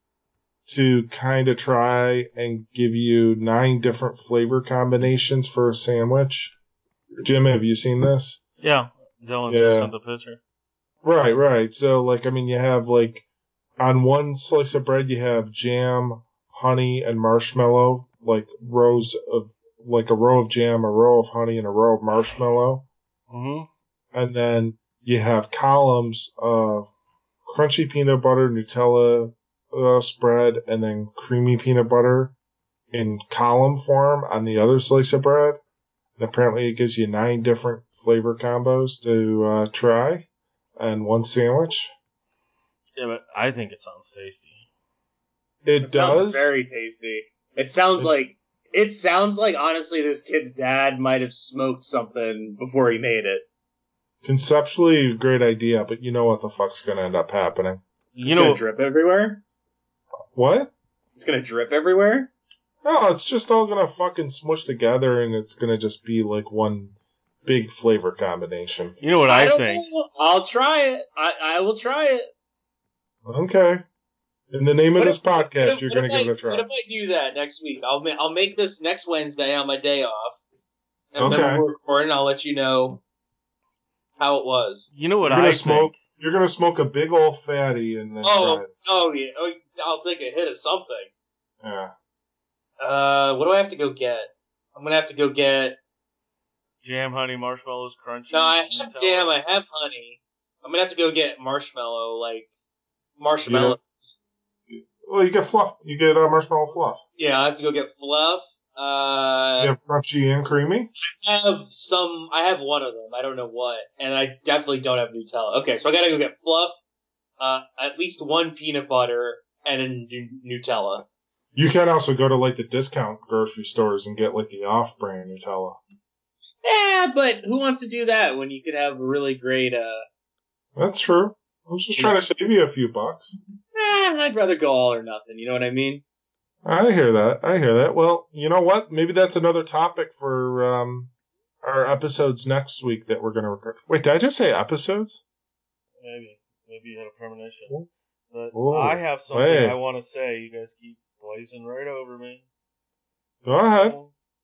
to kind of try and give you nine different flavor combinations for a sandwich. Jim, have you seen this? Yeah, Dylan Yeah. just sent the picture. Right, right. So, like, I mean, you have, like, on one slice of bread, you have jam, honey, and marshmallow, like rows of, like a row of jam, a row of honey, and a row of marshmallow. Mm-hmm. And then you have columns of crunchy peanut butter, Nutella, uh, spread and then creamy peanut butter in column form on the other slice of bread. And apparently it gives you nine different flavor combos to uh, try on one sandwich. Yeah, but I think it sounds tasty. It, It does. sounds very tasty. It sounds It- like it sounds like honestly this kid's dad might have smoked something before he made it. Conceptually, a great idea, but you know what the fuck's going to end up happening. You It's know, gonna drip everywhere. What? It's gonna drip everywhere. No, it's just all going to fucking smush together and it's going to just be like one big flavor combination. you know what I, don't think. know. I'll try it. I, I will try it. Okay. In the name of What this if- what podcast, if- you're what going if to give I- it a try. What if I do that next week? I'll ma- I'll make this next Wednesday on my day off, and Okay. then we'll record, and I'll let you know how it was. You know what You're gonna I smoke. think. You're going to smoke a big old fatty and then Oh, try it. oh yeah. Oh, I'll take a hit of something. Yeah. Uh, what do I have to go get? I'm gonna have to go get. Jam, honey, marshmallows, crunchy. No, I have Nutella. jam. I have honey. I'm gonna have to go get marshmallow, like marshmallows. Well, you get fluff. You get uh, marshmallow fluff. Yeah, I have to go get fluff. Uh, You have crunchy and creamy. I have some. I have one of them. I don't know what, and I definitely don't have Nutella. Okay, so I gotta go get fluff. Uh, at least one peanut butter and a nu- Nutella. You can also go to like the discount grocery stores and get like the off-brand Nutella. Yeah, but who wants to do that when you could have a really great? Uh, That's true. I was just trying to save you a few bucks. eh, I'd rather go all or nothing. You know what I mean? I hear that. I hear that. Well, you know what? Maybe that's another topic for um, our episodes next week that we're going to record. Wait, did I just say episodes? Maybe. Maybe you had a premonition. But Whoa. I have something Wait. I want to say. You guys keep blazing right over me. Go ahead.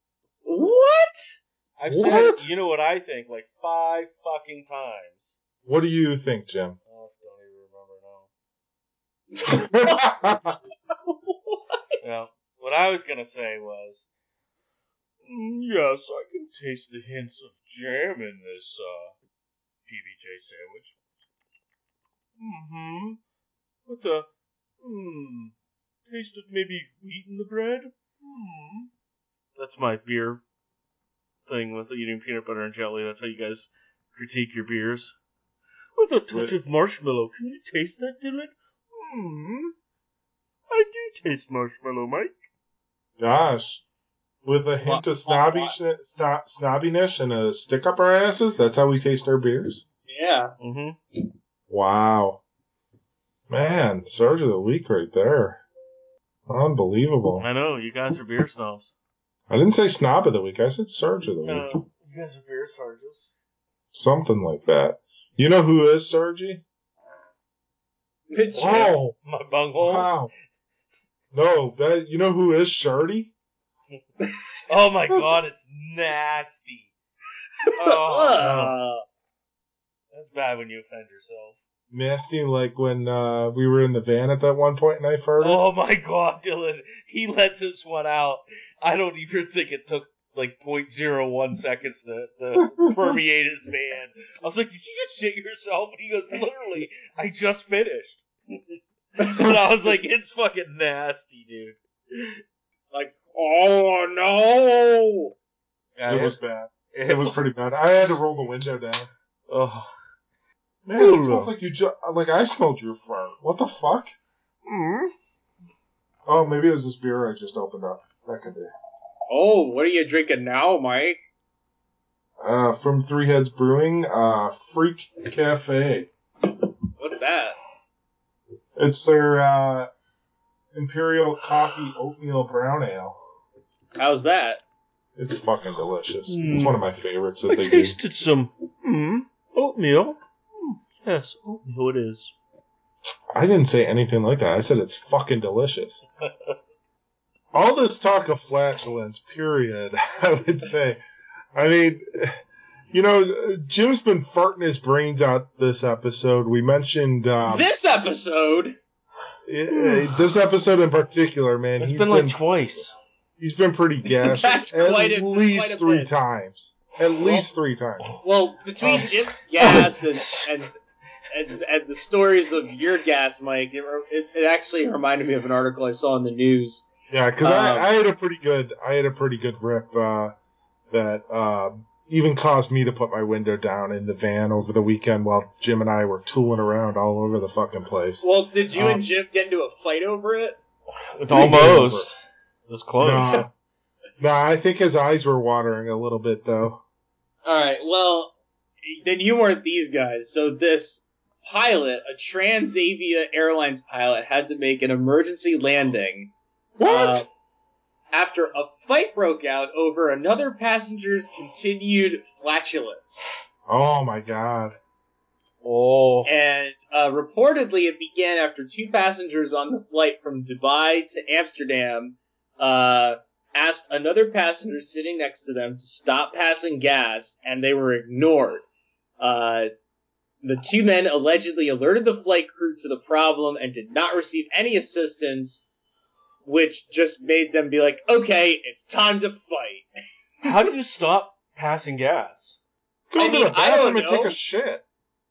What? I've What? said, you know what I think, like five fucking times. What do you think, Jim? Oh, I don't even remember now. Yeah. What I was gonna say was, "Mm, yes, I can taste the hints of jam in this uh, P B J sandwich. Mm-hmm. With the hmm taste of maybe wheat in the bread. Hmm. That's my beer thing with eating peanut butter and jelly. That's how you guys critique your beers. With a touch of marshmallow. Can you taste that, Dylan? Hmm. I do taste marshmallow, Mike. Gosh. With a hint of snobbishness, sno- snobbiness and a stick up our asses? That's how we taste our beers? Yeah. Mm-hmm. Wow. Man, Surge of the Week right there. Unbelievable. I know, you guys are beer snobs. I didn't say Snob of the Week. I said Surge of the Week. Uh, you guys are beer sergeants. Something like that. You know who is Sergi? Oh, My bunghole. wow. No, that you know who is Shardy? Oh my god, it's nasty. Oh, Uh, that's bad when you offend yourself. Nasty, like when uh, we were in the van at that one point and I farted. Oh my god, Dylan, he let this one out. I don't even think it took like zero point zero one seconds to, to permeate his van. I was like, did you just shit yourself? And he goes, literally, I just finished. And I was like, it's fucking nasty, dude. like, oh no! Yeah, It was bad. It was pretty bad. I had to roll the window down. Oh. Man, it smells like you ju- like I smelled your fart. What the fuck? Mm. Oh, maybe it was this beer I just opened up. That could be. Oh, what are you drinking now, Mike? Uh, from Three Heads Brewing, uh, Freak Cafe. What's that? It's their uh, Imperial Coffee Oatmeal Brown Ale. How's that? It's fucking delicious. Mm. It's one of my favorites that I they do. tasted some mm, oatmeal. Mm, yes, oatmeal it is. I didn't say anything like that. I said it's fucking delicious. All this talk of flatulence, period, I would say. I mean, you know, Jim's been farting his brains out this episode. We mentioned... Um, This episode? uh, this episode in particular, man. It's he's been like twice. He's been pretty gaseous. That's at quite a- least quite a three bit. times. At least three times. Well, between Um, Jim's gas and, and and, and the stories of your gas, Mike, it, it, it actually reminded me of an article I saw in the news. Yeah, because Um, I, I had a pretty good, I had a pretty good rip uh, that uh, even caused me to put my window down in the van over the weekend while Jim and I were tooling around all over the fucking place. Well, did you Um, and Jim get into a fight over it? It's almost. It was close. Nah, nah, I think his eyes were watering a little bit though. Alright, well, then you weren't these guys. So this pilot, a Transavia Airlines pilot, had to make an emergency landing. What? uh, after a fight broke out over another passenger's continued flatulence. Oh my god. Oh. And uh, reportedly it began after two passengers on the flight from Dubai to Amsterdam uh, asked another passenger sitting next to them to stop passing gas, and they were ignored. Uh, the two men allegedly alerted the flight crew to the problem and did not receive any assistance, which just made them be like, okay, it's time to fight. How do you stop passing gas? Go I to mean, the I bathroom don't and take know. a shit.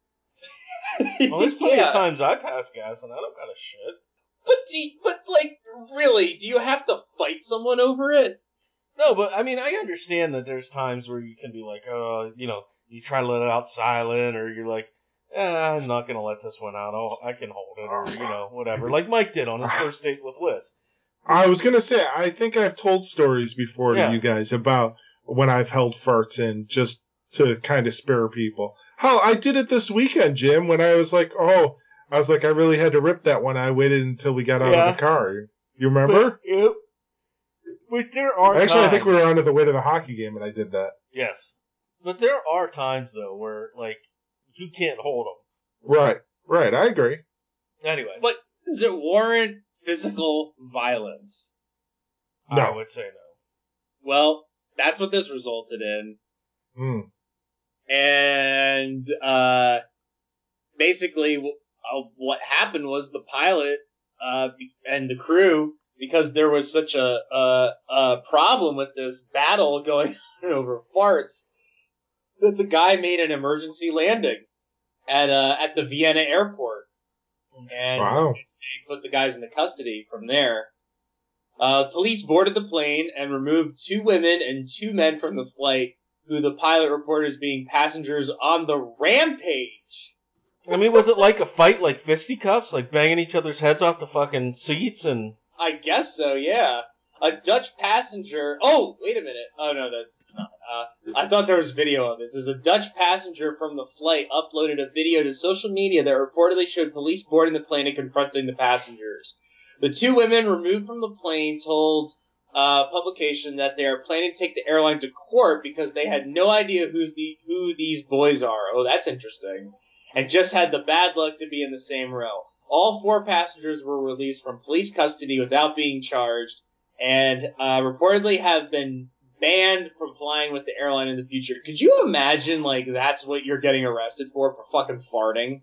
Well, there's plenty Yeah. of times I pass gas and I don't got a shit. But, do you, but, like, really, do you have to fight someone over it? No, but I mean, I understand that there's times where you can be like, oh, you know, you try to let it out silent, or you're like, eh, I'm not going to let this one out. I'll, I can hold it, or, you know, whatever. Like Mike did on his first date with Liz. I was gonna say, I think I've told stories before Yeah. to you guys about when I've held farts in just to kind of spare people. Hell, I did it this weekend, Jim, when I was like, oh, I was like, I really had to rip that one. I waited until we got out Yeah. of the car. You remember? But, yep. But there are Actually, times. I think we were on the way to the hockey game and I did that. Yes. But there are times, though, where, like, you can't hold them. Right, right, I agree. Anyway. But does it warrant physical violence? No. I would say no. Well, that's what this resulted in. Mm. And, uh, basically, uh, what happened was the pilot, uh, and the crew, because there was such a, a, a problem with this battle going on over farts, that the guy made an emergency landing at, uh, at the Vienna airport. And Wow. they put the guys into custody from there. Uh, police boarded the plane and removed two women and two men from the flight, who the pilot reported as being passengers on the Rampage. I mean, was it like a fight, like fisticuffs, like banging each other's heads off the fucking seats and... I guess so, yeah. A Dutch passenger... Oh, wait a minute. Oh, no, that's not... Uh, I thought there was video of this. As a Dutch passenger from the flight uploaded a video to social media that reportedly showed police boarding the plane and confronting the passengers. The two women removed from the plane told uh, publication that they are planning to take the airline to court because they had no idea who's the who these boys are. Oh, that's interesting. And just had the bad luck to be in the same row. All four passengers were released from police custody without being charged, and uh, reportedly have been banned from flying with the airline in the future. Could you imagine, like, that's what you're getting arrested for, for fucking farting?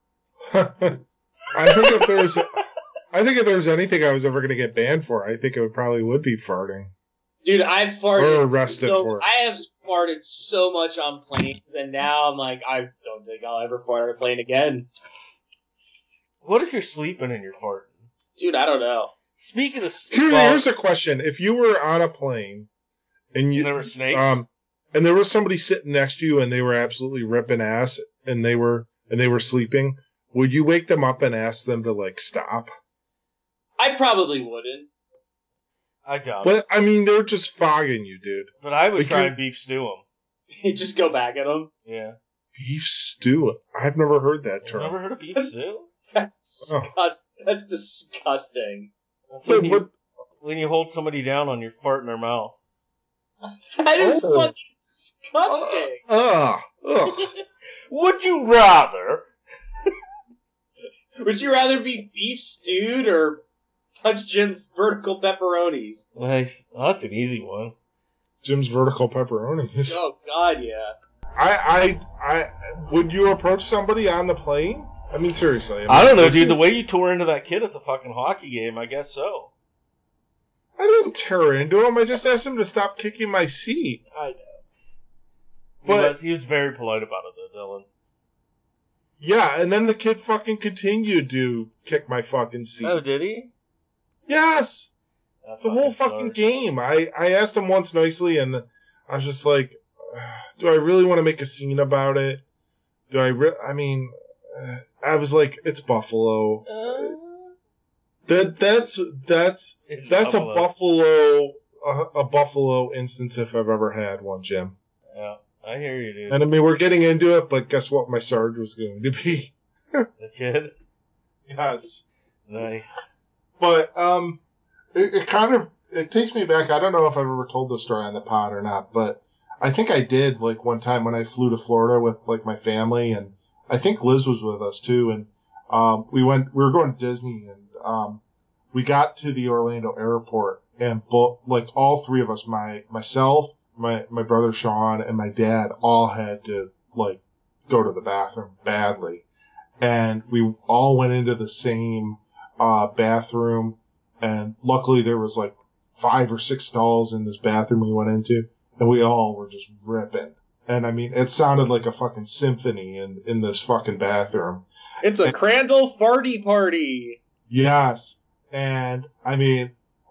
I think if there's, I think if there's anything I was ever going to get banned for, I think it would probably would be farting. Dude, I've farted Or arrested so, for it. I have farted so much on planes, and now I'm like, I don't think I'll ever fart on a plane again. What if you're sleeping and you're farting? Dude, I don't know. Speaking of... Here, well, here's a question: if you were on a plane and you, and there were snakes? um, and there was somebody sitting next to you and they were absolutely ripping ass and they were and they were sleeping, would you wake them up and ask them to like stop? I probably wouldn't. I doubt it. But I mean, they're just fogging you, dude. But I would Like try you're- and beef stew them. Just go back at them. Yeah. Beef stew. I've never heard that You term. never heard of beef That's- stew? That's Oh. disgust. That's disgusting. That's But when, what- you, when you hold somebody down on your fart in their mouth. That is Oh. fucking disgusting. Ugh. Ugh. Would you rather? Would you rather be beef stewed or touch Jim's vertical pepperonis? Nice. Well, that's an easy one. Jim's vertical pepperonis. Oh God, yeah. I, I, I, would you approach somebody on the plane? I mean, seriously. I don't know, would dude. you? The way you tore into that kid at the fucking hockey game, I guess so. I didn't tear into him. I just asked him to stop kicking my seat. I know. He But- was, he was very polite about it, though, Dylan. Yeah, and then the kid fucking continued to kick my fucking seat. Oh, did he? Yes! That The whole sucks. fucking game. I, I asked him once nicely, and I was just like, do I really want to make a scene about it? Do I re- I mean, uh, I was like, it's Buffalo. Uh, That that's that's it's that's Buffalo. a Buffalo a, a Buffalo instance if I've ever had one, Jim. Yeah, I hear you, dude. And I mean, we're getting into it, but guess what? My Sarge was going to be. The kid? Yes. Nice. But um, it, it kind of it takes me back. I don't know if I've ever told this story on the pod or not, but I think I did. Like one time when I flew to Florida with like my family, and I think Liz was with us too, and um, we went. We were going to Disney, and um, we got to the Orlando airport, and both like all three of us, my myself, my my brother Sean, and my dad, all had to like go to the bathroom badly, and we all went into the same uh, bathroom, and luckily there was like five or six stalls in this bathroom we went into, and we all were just ripping. And I mean, it sounded like a fucking symphony in, in this fucking bathroom. It's a And- Crandall farty party. Yes. And I mean,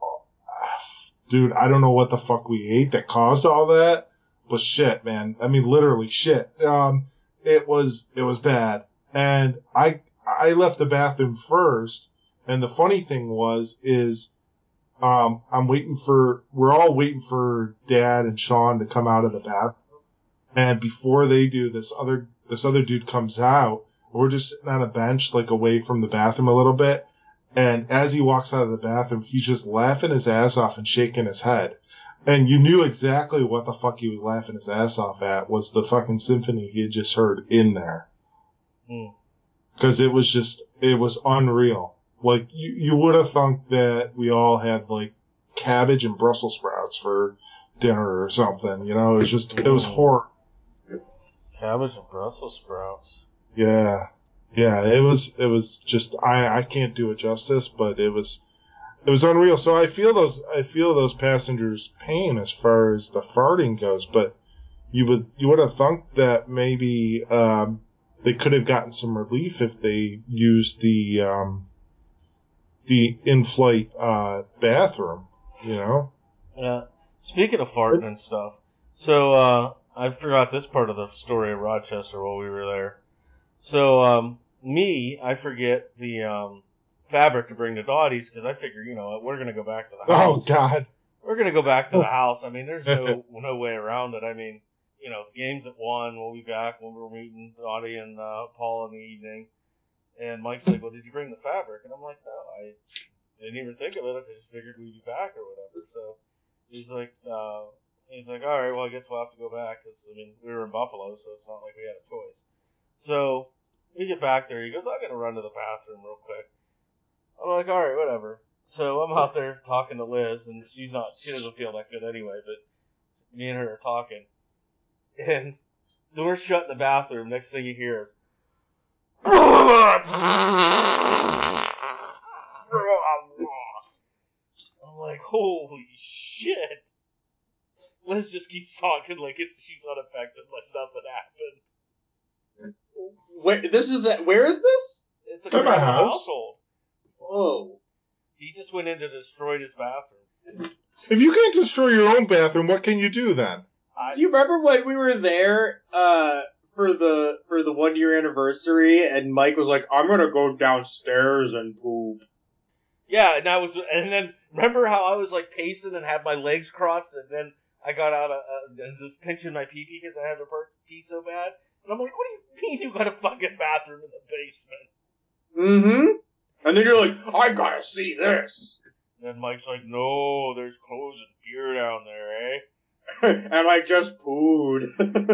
dude, I don't know what the fuck we ate that caused all that, but shit, man. I mean, literally shit. Um, it was, it was bad. And I, I left the bathroom first. And the funny thing was, is, um, I'm waiting for, we're all waiting for Dad and Sean to come out of the bathroom. And before they do, this other, this other dude comes out. We're just sitting on a bench, like away from the bathroom a little bit. And as he walks out of the bathroom, he's just laughing his ass off and shaking his head. And you knew exactly what the fuck he was laughing his ass off at was the fucking symphony he had just heard in there. Hmm. Cause it was just, it was unreal. Like, you, you would have thought that we all had like cabbage and Brussels sprouts for dinner or something, you know? It was just, it was Mm. horrible. Cabbage and Brussels sprouts. Yeah. Yeah, it was, it was just, I, I can't do it justice, but it was, it was unreal. So I feel those, I feel those passengers' pain as far as the farting goes, but you would, you would have thought that maybe, um, they could have gotten some relief if they used the, um, the in-flight, uh, bathroom, you know? Yeah. Speaking of farting and stuff, so uh, I forgot this part of the story of Rochester while we were there. So um, me, I forget the um, fabric to bring to Dottie's because I figure, you know, we're gonna go back to the Oh, house. God. We're gonna go back to the house. I mean, there's no no way around it. I mean, you know, the game's at one. We'll be back when we're meeting Dottie and uh, Paul in the evening. And Mike's like, "Well, did you bring the fabric?" And I'm like, "No, I didn't even think of it. I just figured we'd be back or whatever." So he's like, uh, he's like, "All right, well, I guess we'll have to go back because I mean, we were in Buffalo, so it's not like we had a choice." So we get back there. He goes, "I'm gonna run to the bathroom real quick." I'm like, "All right, whatever." So I'm out there talking to Liz, and she's not, she doesn't feel that good anyway, but me and her are talking. And door's shut in the bathroom. Next thing you hear, I'm like, holy shit. Liz just keeps talking like it's she's unaffected, like nothing happened. Where this is at, where is this? It's a It's at my Crandall house. household. Whoa. He just went in to destroy his bathroom. If you can't destroy your own bathroom, what can you do then? I, Do you remember when we were there uh for the for the one year anniversary and Mike was like, "I'm gonna go downstairs and poop." yeah, and I was, and then remember how I was like pacing and had my legs crossed, and then I got out of, uh, and just pinching my pee pee because I had to pee so bad. And I'm like, what do you mean you got a fucking bathroom in the basement? Mm-hmm. And then you're like, "I gotta see this." And then Mike's like, no, there's clothes and beer down there, eh? And I just pooed.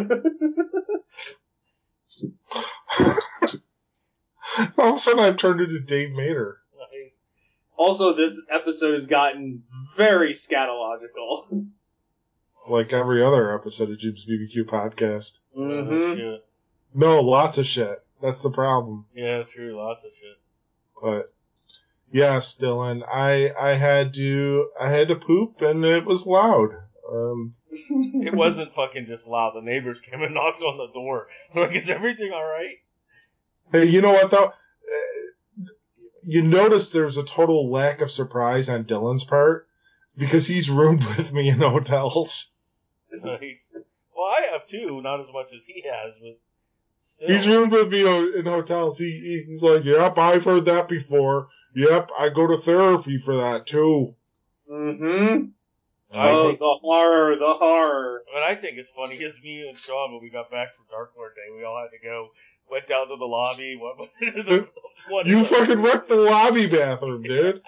All of a sudden, I've turned into Dave Mater. Like, Also, this episode has gotten very scatological. Like every other episode of Jim's B B Q podcast. yeah, that's Mm-hmm. shit. No, lots of shit. That's the problem. Yeah, true, lots of shit. But yes, Dylan, I I had to I had to poop and it was loud. Um, It wasn't fucking just loud. The neighbors came and knocked on the door. They're like, is everything alright? Hey, you know what though? Uh, You notice there's a total lack of surprise on Dylan's part because he's roomed with me in hotels. Nice. Well, I have too, not as much as he has, but still. He's roomed with me in hotels. He he's like, yep, I've heard that before. Yep, I go to therapy for that too. Mm-hmm. I Oh, think, the horror, the horror. what I think is funny is me and Sean, when we got back from Dark Lord Day, we all had to go, went down to the lobby, went into the, one You of the- fucking wrecked the lobby bathroom, dude.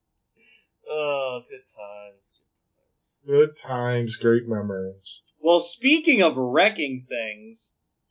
Oh, good times. Good times, great memories. Well, speaking of wrecking things,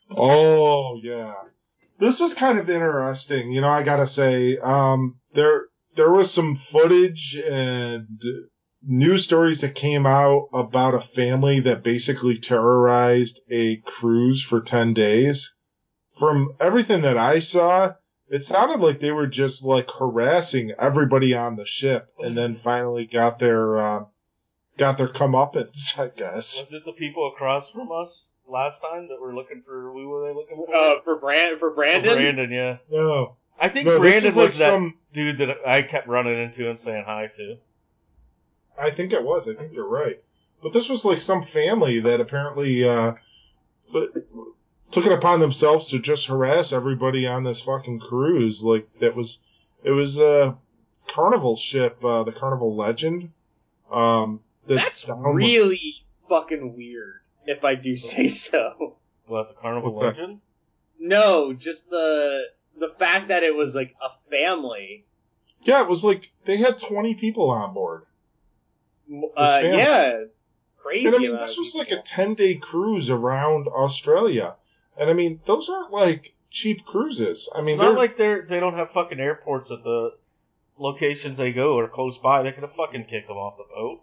Oh yeah, this was kind of interesting. You know, I gotta say, um, there there was some footage and news stories that came out about a family that basically terrorized a cruise for ten days. From everything that I saw, it sounded like they were just like harassing everybody on the ship, and then finally got their uh, got their comeuppance, I guess. Was it the people across from us last time that were looking for, who were they looking for? uh, for Brand for Brandon, For Brandon, yeah. No, I think no, this Brandon was was, like that some. dude that I kept running into and saying hi to. I think it was. I think you're right. But this was like some family that apparently uh, th- took it upon themselves to just harass everybody on this fucking cruise. Like that was, it was a Carnival ship, uh, the Carnival Legend. Um, that's down- really fucking weird, if I do say so. What, the Carnival What's that? Legend? No, just the the fact that it was like a family. Yeah, it was like they had twenty people on board. Uh, family. yeah, crazy. And I mean, amount this of was like people. a ten day cruise around Australia. And I mean, those aren't like cheap cruises. I mean, It's not they're- like they're they don't have fucking airports at the locations they go or close by. They could have fucking kicked them off the boat.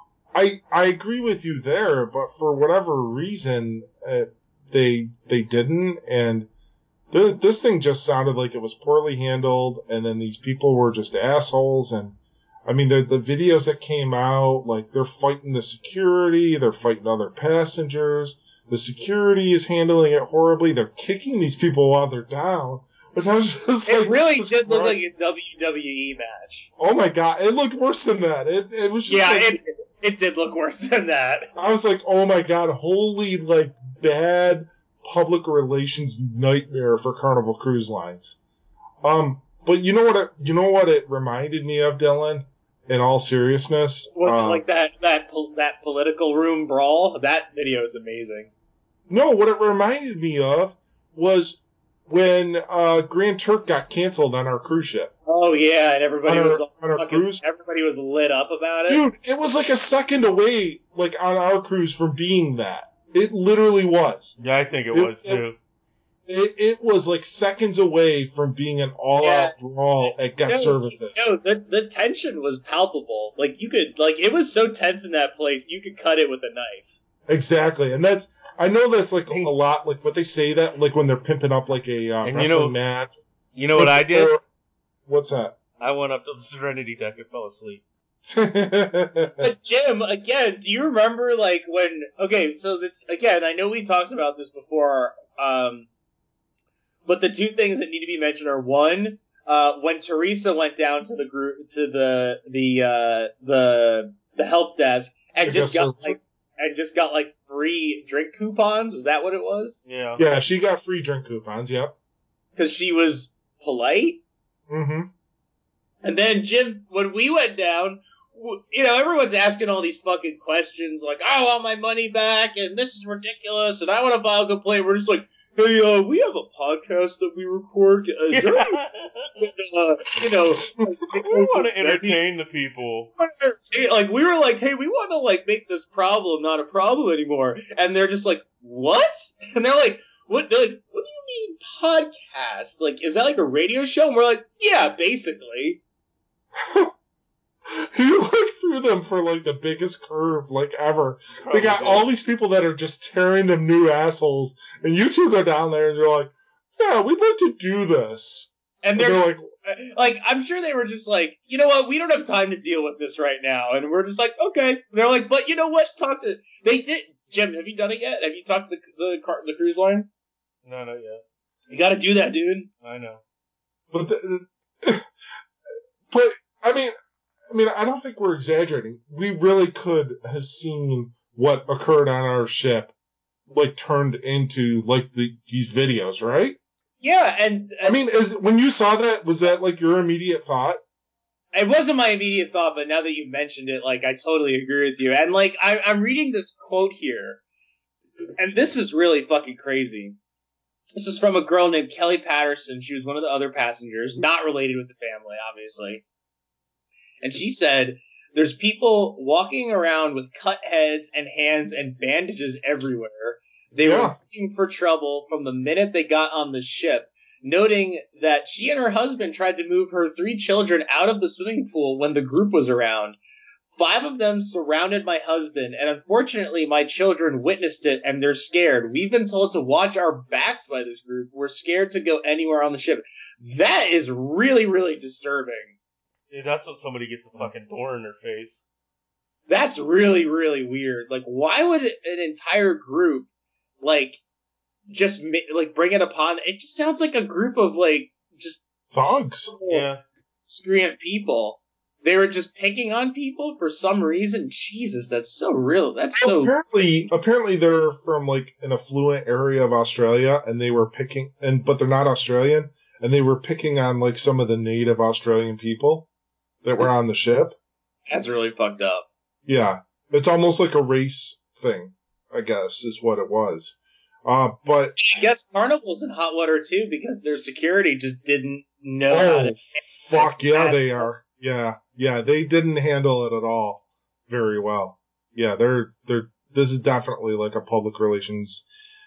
I I agree with you there, but for whatever reason, uh, they they didn't, and th- this thing just sounded like it was poorly handled, and then these people were just assholes. And I mean, the the videos that came out, like they're fighting the security, they're fighting other passengers. The security is handling it horribly. They're kicking these people while they're down. Which I was just It like, really Jesus did look Christ. like a W W E match. Oh my god, it looked worse than that. It it was just Yeah, like, it it did look worse than that. I was like, oh my god, holy, like, bad public relations nightmare for Carnival Cruise Lines. Um, but you know what it, you know what it reminded me of, Dylan? In all seriousness? Was Uh, it like that that pol- that political room brawl? That video is amazing. No, what it reminded me of was when, uh, Grand Turk got canceled on our cruise ship. Oh yeah, and everybody On our- was on our fucking, cruise? everybody was lit up about it. Dude, it was like a second away, like, on our cruise from being that. It literally was. Yeah, I think it, It- was too. It, it was like seconds away from being an all-out brawl at guest no, services. No, the the tension was palpable. Like you could, like it was so tense in that place, you could cut it with a knife. Exactly, and that's I know that's like a lot like what they say that like when they're pimping up like a uh, And you wrestling know- match. You know what I did? Or- what's that? I went up to the Serenity deck and fell asleep. But Jim, again, do you remember like when? Okay, so that's again. I know we talked about this before. Um, but the two things that need to be mentioned are one, uh, when Teresa went down to the group to the the uh, the the help desk and I just guess got so. like and just got like free drink coupons. Was that what it was? Yeah. Yeah, she got free drink coupons. Yep. Because she was polite. Mm-hmm. And then Jim, when we went down, w- you know, everyone's asking all these fucking questions like, I want my money back, and this is ridiculous, and I want to file a complaint. We're just like, hey, uh, we have a podcast that we record. Uh, is there any, uh, you know, We want to entertain the people. like, we were like, hey, we want to, like, make this problem not a problem anymore. And they're just like, what? And they're like, what, they're like, what do you mean podcast? Like, is that like a radio show? And we're like, yeah, basically. You look through them for like the biggest curve like ever. Probably They got did. all these people that are just tearing them new assholes, and you two go down there and you're like, yeah, we'd like to do this. And And they're, they're just, like, like, I'm sure they were just like, you know what, we don't have time to deal with this right now. And we're just like, okay. And they're like, but you know what, talk to, they did, Jim, have you done it yet? Have you talked to the, the, car, the cruise line? No, not yet. You gotta do that, dude. I know. But, the, but I mean, I mean, I don't think we're exaggerating. We really could have seen what occurred on our ship, like turned into like the, these videos, right? Yeah, and, and I mean, is, when you saw that, was that like your immediate thought? it wasn't my immediate thought, but now that you mentioned it, like, I totally agree with you. And, like, I, I'm reading this quote here, and this is really fucking crazy. This is from a girl named Kelly Patterson. She was one of the other passengers, not related with the family, obviously. And she said, there's people walking around with cut heads and hands and bandages everywhere. They Yeah. were looking for trouble from the minute they got on the ship, noting that she and her husband tried to move her three children out of the swimming pool when the group was around. Five of them surrounded my husband, and unfortunately my children witnessed it and they're scared. We've been told to watch our backs by this group. We're scared to go anywhere on the ship. That is really, really disturbing. Dude, that's when somebody gets a fucking door in their face. That's really, really weird. Like, why would an entire group, like, just, like, bring it upon... It just sounds like a group of, like, just... Thugs. Yeah. Miscreant people. They were just picking on people for some reason. Jesus, that's so real. That's so... Apparently, apparently they're from, like, an affluent area of Australia, and they were picking... and but they're not Australian, and they were picking on, like, some of the native Australian people that were on the ship. That's really fucked up. Yeah. It's almost like a race thing, I guess, is what it was. Uh, but... I guess Carnival's in hot water, too, because their security just didn't know oh, how to... fuck, yeah, they are. Yeah, yeah, they didn't handle it at all very well. Yeah, they're... they're. This is definitely, like, a public relations...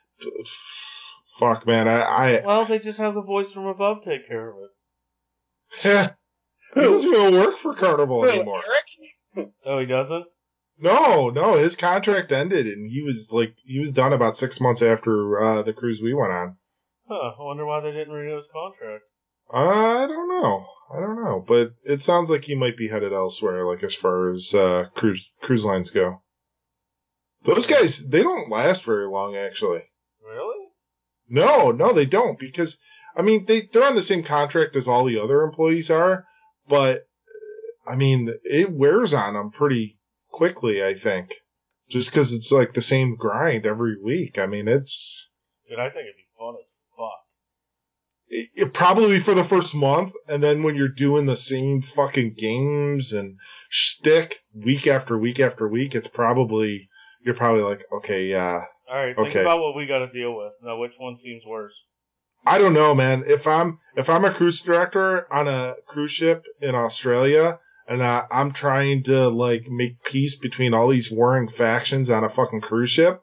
Fuck, man, I... I Well, they just have the voice from above take care of it. He doesn't even work for Carnival Who, anymore. Eric? Oh, he doesn't? No, no, his contract ended, and he was like, he was done about six months after uh, the cruise we went on. Huh, I wonder why they didn't renew his contract. Uh, I don't know, I don't know, but it sounds like he might be headed elsewhere, like as far as uh, cruise cruise lines go. Those guys, they don't last very long, actually. Really? No, no, they don't, because I mean, they they're on the same contract as all the other employees are, but I mean, it wears on them pretty quickly, I think. Just because it's like the same grind every week. I mean, it's... Dude, I think it'd be fun as fuck. It, it probably for the first month, and then when you're doing the same fucking games and shtick week after week after week, it's probably... You're probably like, okay, yeah. Alright, think okay. about what we gotta deal with. Now, which one seems worse? I don't know, man. If I'm if I'm a cruise director on a cruise ship in Australia... And uh, I'm trying to, like, make peace between all these warring factions on a fucking cruise ship.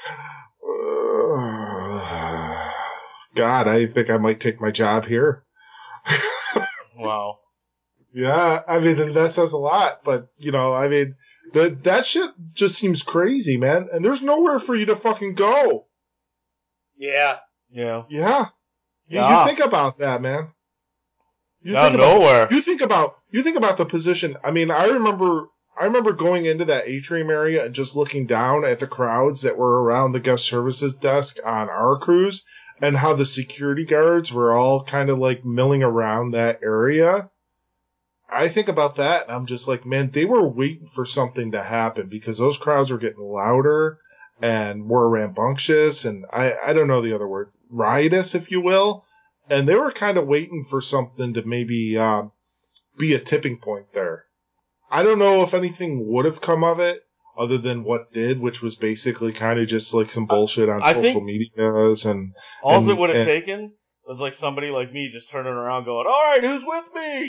Uh, God, I think I might take my job here. Wow. Yeah, I mean, that says a lot. But, you know, I mean, that that shit just seems crazy, man. And there's nowhere for you to fucking go. Yeah. Yeah. Yeah. Yeah. You think about that, man. You Not think about, nowhere. You think about you think about the position. I mean, I remember I remember going into that atrium area and just looking down at the crowds that were around the guest services desk on our cruise, and how the security guards were all kind of like milling around that area. I think about that, and I'm just like, man, they were waiting for something to happen, because those crowds were getting louder and more rambunctious, and I I don't know the other word, riotous, if you will. And they were kind of waiting for something to maybe uh, be a tipping point there. I don't know if anything would have come of it other than what did, which was basically kind of just like some bullshit on I social think medias. And all and, it would have and, taken was like somebody like me just turning around going, alright, who's with me?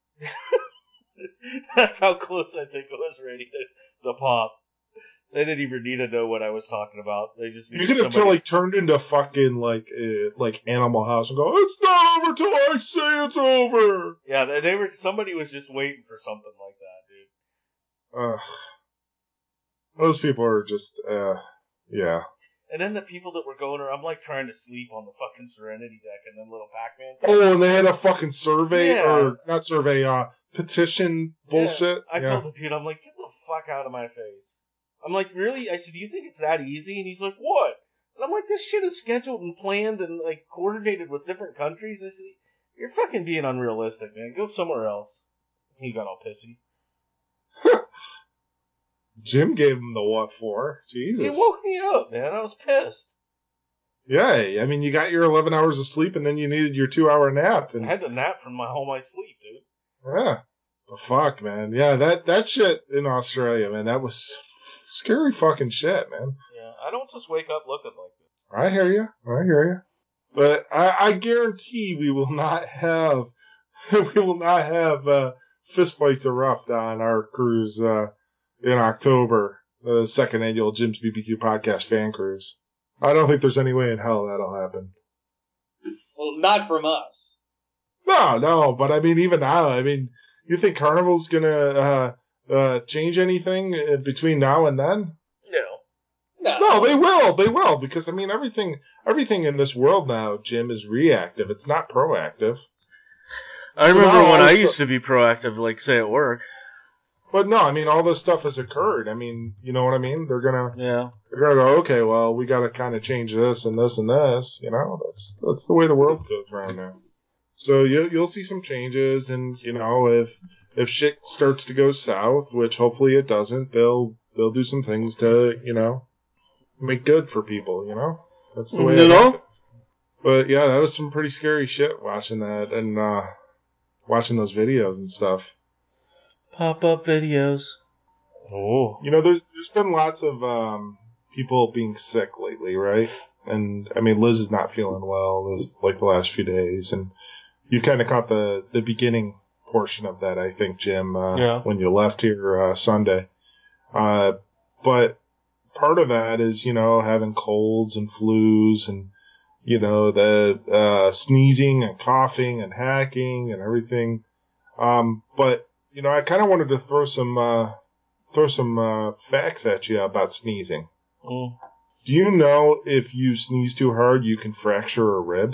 That's how close I think it was ready to, to pop. They didn't even need to know what I was talking about. They just you could have somebody... totally turned into fucking like uh, like Animal House and go, it's not over till I say it's over. Yeah, they, they were. Somebody was just waiting for something like that, dude. Ugh. Those people are just, uh, yeah. And then the people that were going around, I'm like trying to sleep on the fucking Serenity deck, and then little Pac-Man. Oh, and they had a fucking survey, Yeah. or not survey, uh, petition bullshit. Yeah. I yeah. told the dude, I'm like, get the fuck out of my face. I'm like, really? I said, do you think it's that easy? And he's like, what? And I'm I'm like, this shit is scheduled and planned and like coordinated with different countries. This is, you're fucking being unrealistic, man. Go somewhere else. He got all pissy. Jim gave him the what for? Jesus. He woke me up, man. I was pissed. Yeah, I mean, you got your eleven hours of sleep, and then you needed your two-hour nap. And I had to nap from my all my sleep, dude. yeah, the fuck, man. Yeah, that that shit in Australia, man, that was scary fucking shit, man. Yeah, I don't just wake up looking like this. I hear you. I hear you. But I, I guarantee we will not have we will not have uh, fistfights erupt on our cruise uh, in October, the second annual Jim's B B Q podcast fan cruise. I don't think there's any way in hell that'll happen. Well, not from us. No, no, but I mean, even now, I mean, you think Carnival's gonna uh, uh, change anything between now and then? No. No. No, they will. They will, because I mean, everything, everything in this world now, Jim, is reactive. It's not proactive. I So remember now when I also- used to be proactive, like say at work. But no, I mean, all this stuff has occurred. I mean, you know what I mean? They're gonna, Yeah. they're gonna go, okay, well, we gotta kind of change this and this and this. You know, that's that's the way the world goes around now. So you you'll see some changes, and you know, if if shit starts to go south, which hopefully it doesn't, they'll they'll do some things to, you know, make good for people. You know, that's the way You it know? happens. But yeah, that was some pretty scary shit watching that and uh, watching those videos and stuff. Pop-up videos. Oh. You know, there's, there's been lots of um, people being sick lately, right? And, I mean, Liz is not feeling well, this- like, the last few days. And you kind of caught the, the beginning portion of that, I think, Jim, uh, Yeah. when you left here uh, Sunday. Uh, but part of that is, you know, having colds and flus and, you know, the uh, sneezing and coughing and hacking and everything. Um, but, you know, I kind of wanted to throw some... Uh, throw some uh, facts at you about sneezing. Mm. Do you know if you sneeze too hard, you can fracture a rib?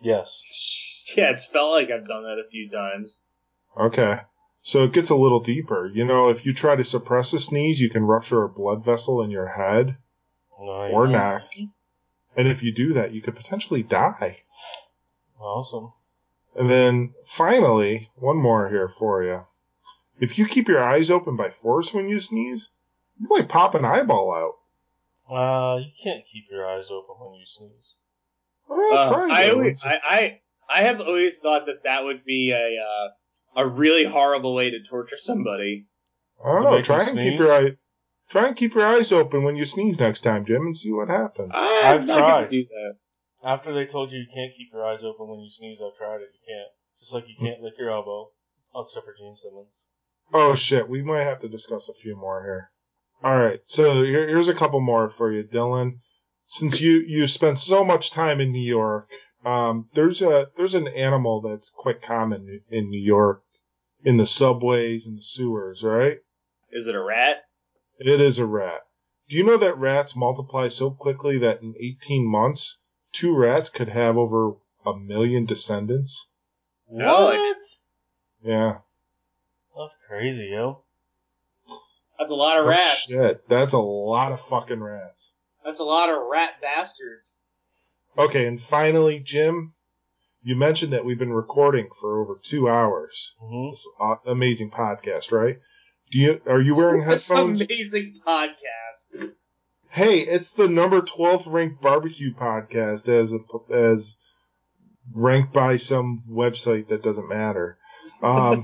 Yes. Yeah, it's felt like I've done that a few times. Okay. So it gets a little deeper. You know, if you try to suppress a sneeze, you can rupture a blood vessel in your head Nice. or neck. And if you do that, you could potentially die. Awesome. And then, finally, one more here for you. If you keep your eyes open by force when you sneeze, you might pop an eyeball out. Uh, you can't keep your eyes open when you sneeze. Well, Uh, try I, it. always, I, I, I have always thought that that would be a uh, a really horrible way to torture somebody. I don't To know. make Try you and sneeze? keep your eye, try and keep your eyes open when you sneeze next time, Jim, and see what happens. I'm I've not gonna tried. do that. After they told you you can't keep your eyes open when you sneeze, I've tried it. You can't. Just like you can't lick your elbow. Oh, except for Gene Simmons. Oh shit, we might have to discuss a few more here. All right, so here, here's a couple more for you, Dylan. Since you you spent so much time in New York, um, there's a there's an animal that's quite common in New York, in the subways and the sewers, right? Is it a rat? It is a rat. Do you know that rats multiply so quickly that in eighteen months, two rats could have over a million descendants? No, I What? Yeah. That's crazy, yo. That's a lot of Oh, rats. shit, that's a lot of fucking rats. That's a lot of rat bastards. Okay, and finally, Jim, you mentioned that we've been recording for over two hours. Mm-hmm. This uh, amazing podcast, right? Do you are you wearing This headphones? amazing podcast. Hey, it's the number twelfth ranked barbecue podcast as a, as ranked by some website that doesn't matter. Um,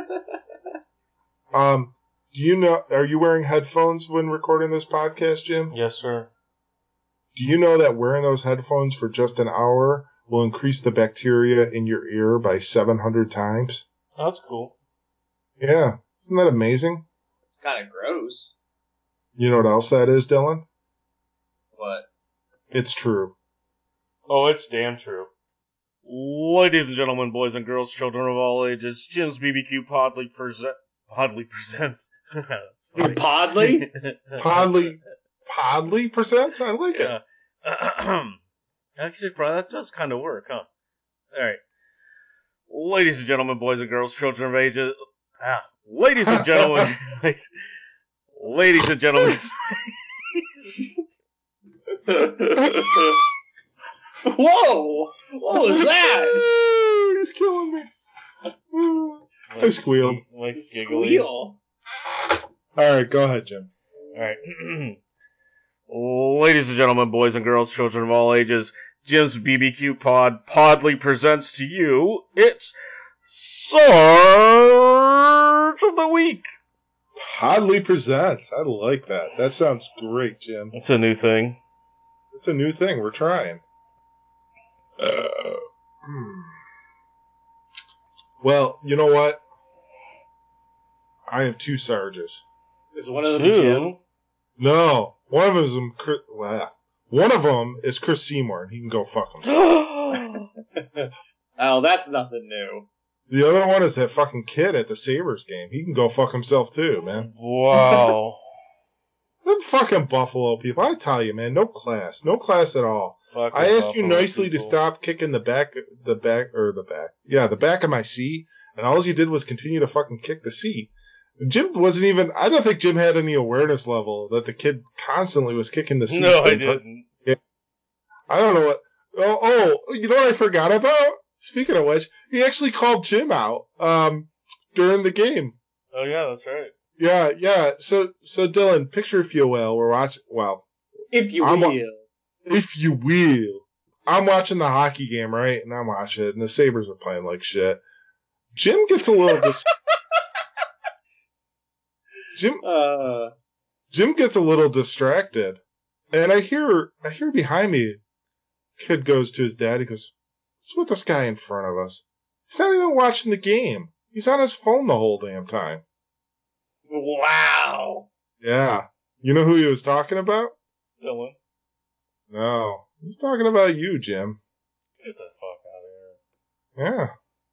um, do you know? Are you wearing headphones when recording this podcast, Jim? Yes, sir. Do you know that wearing those headphones for just an hour will increase the bacteria in your ear by seven hundred times? That's cool. Yeah. Isn't that amazing? It's kind of gross. You know what else that is, Dylan? What? It's true. Oh, it's damn true. Ladies and gentlemen, boys and girls, children of all ages, Jim's B B Q Podly, present, Podly presents. Podly? Podly, Podly presents? I like it. Yeah. Actually, probably that does kind of work, huh? Alright. Ladies and gentlemen, boys and girls, children of ages. Ah. Ladies and gentlemen. Ladies and gentlemen. Whoa! What was that? He's killing me. I squealed. Like giggling. Squeal. Alright, go ahead, Jim. Alright. Ladies and gentlemen, boys and girls, children of all ages, Jim's B B Q Pod Podly presents to you its Sarge of the Week. Podly presents. I like that. That sounds great, Jim. It's a new thing. It's a new thing. We're trying. Uh, hmm. Well, you know what? I have two Sarges. Is one of them Two? Jim? No, one of them is Chris, well, one of them is Chris Seymour, and he can go fuck himself. Oh, that's nothing new. The other one is that fucking kid at the Sabres game. He can go fuck himself too, man. Wow. Them fucking Buffalo people, I tell you, man, no class, no class at all. Fucking I asked you Buffalo nicely people. to stop kicking the back, the back, or the back, yeah, the back of my seat, and all you did was continue to fucking kick the seat. Jim wasn't even, I don't think Jim had any awareness level that the kid constantly was kicking the seat. No, I didn't. I don't know what, oh, oh, you know what I forgot about? Speaking of which, he actually called Jim out, um, during the game. Oh yeah, that's right. Yeah, yeah, so, so Dylan, picture if you will, we're watching, well, If you I'm will. a- if you will. I'm watching the hockey game, right? And I'm watching it, and the Sabres are playing like shit. Jim gets a little dis- Jim Uh, Jim gets a little distracted, and I hear I hear behind me, kid goes to his dad. He goes, "What's with this guy in front of us? He's not even watching the game. He's on his phone the whole damn time." wow. Yeah, you know who he was talking about? Dylan, No, he's talking about you, Jim. get the fuck out of here. Yeah,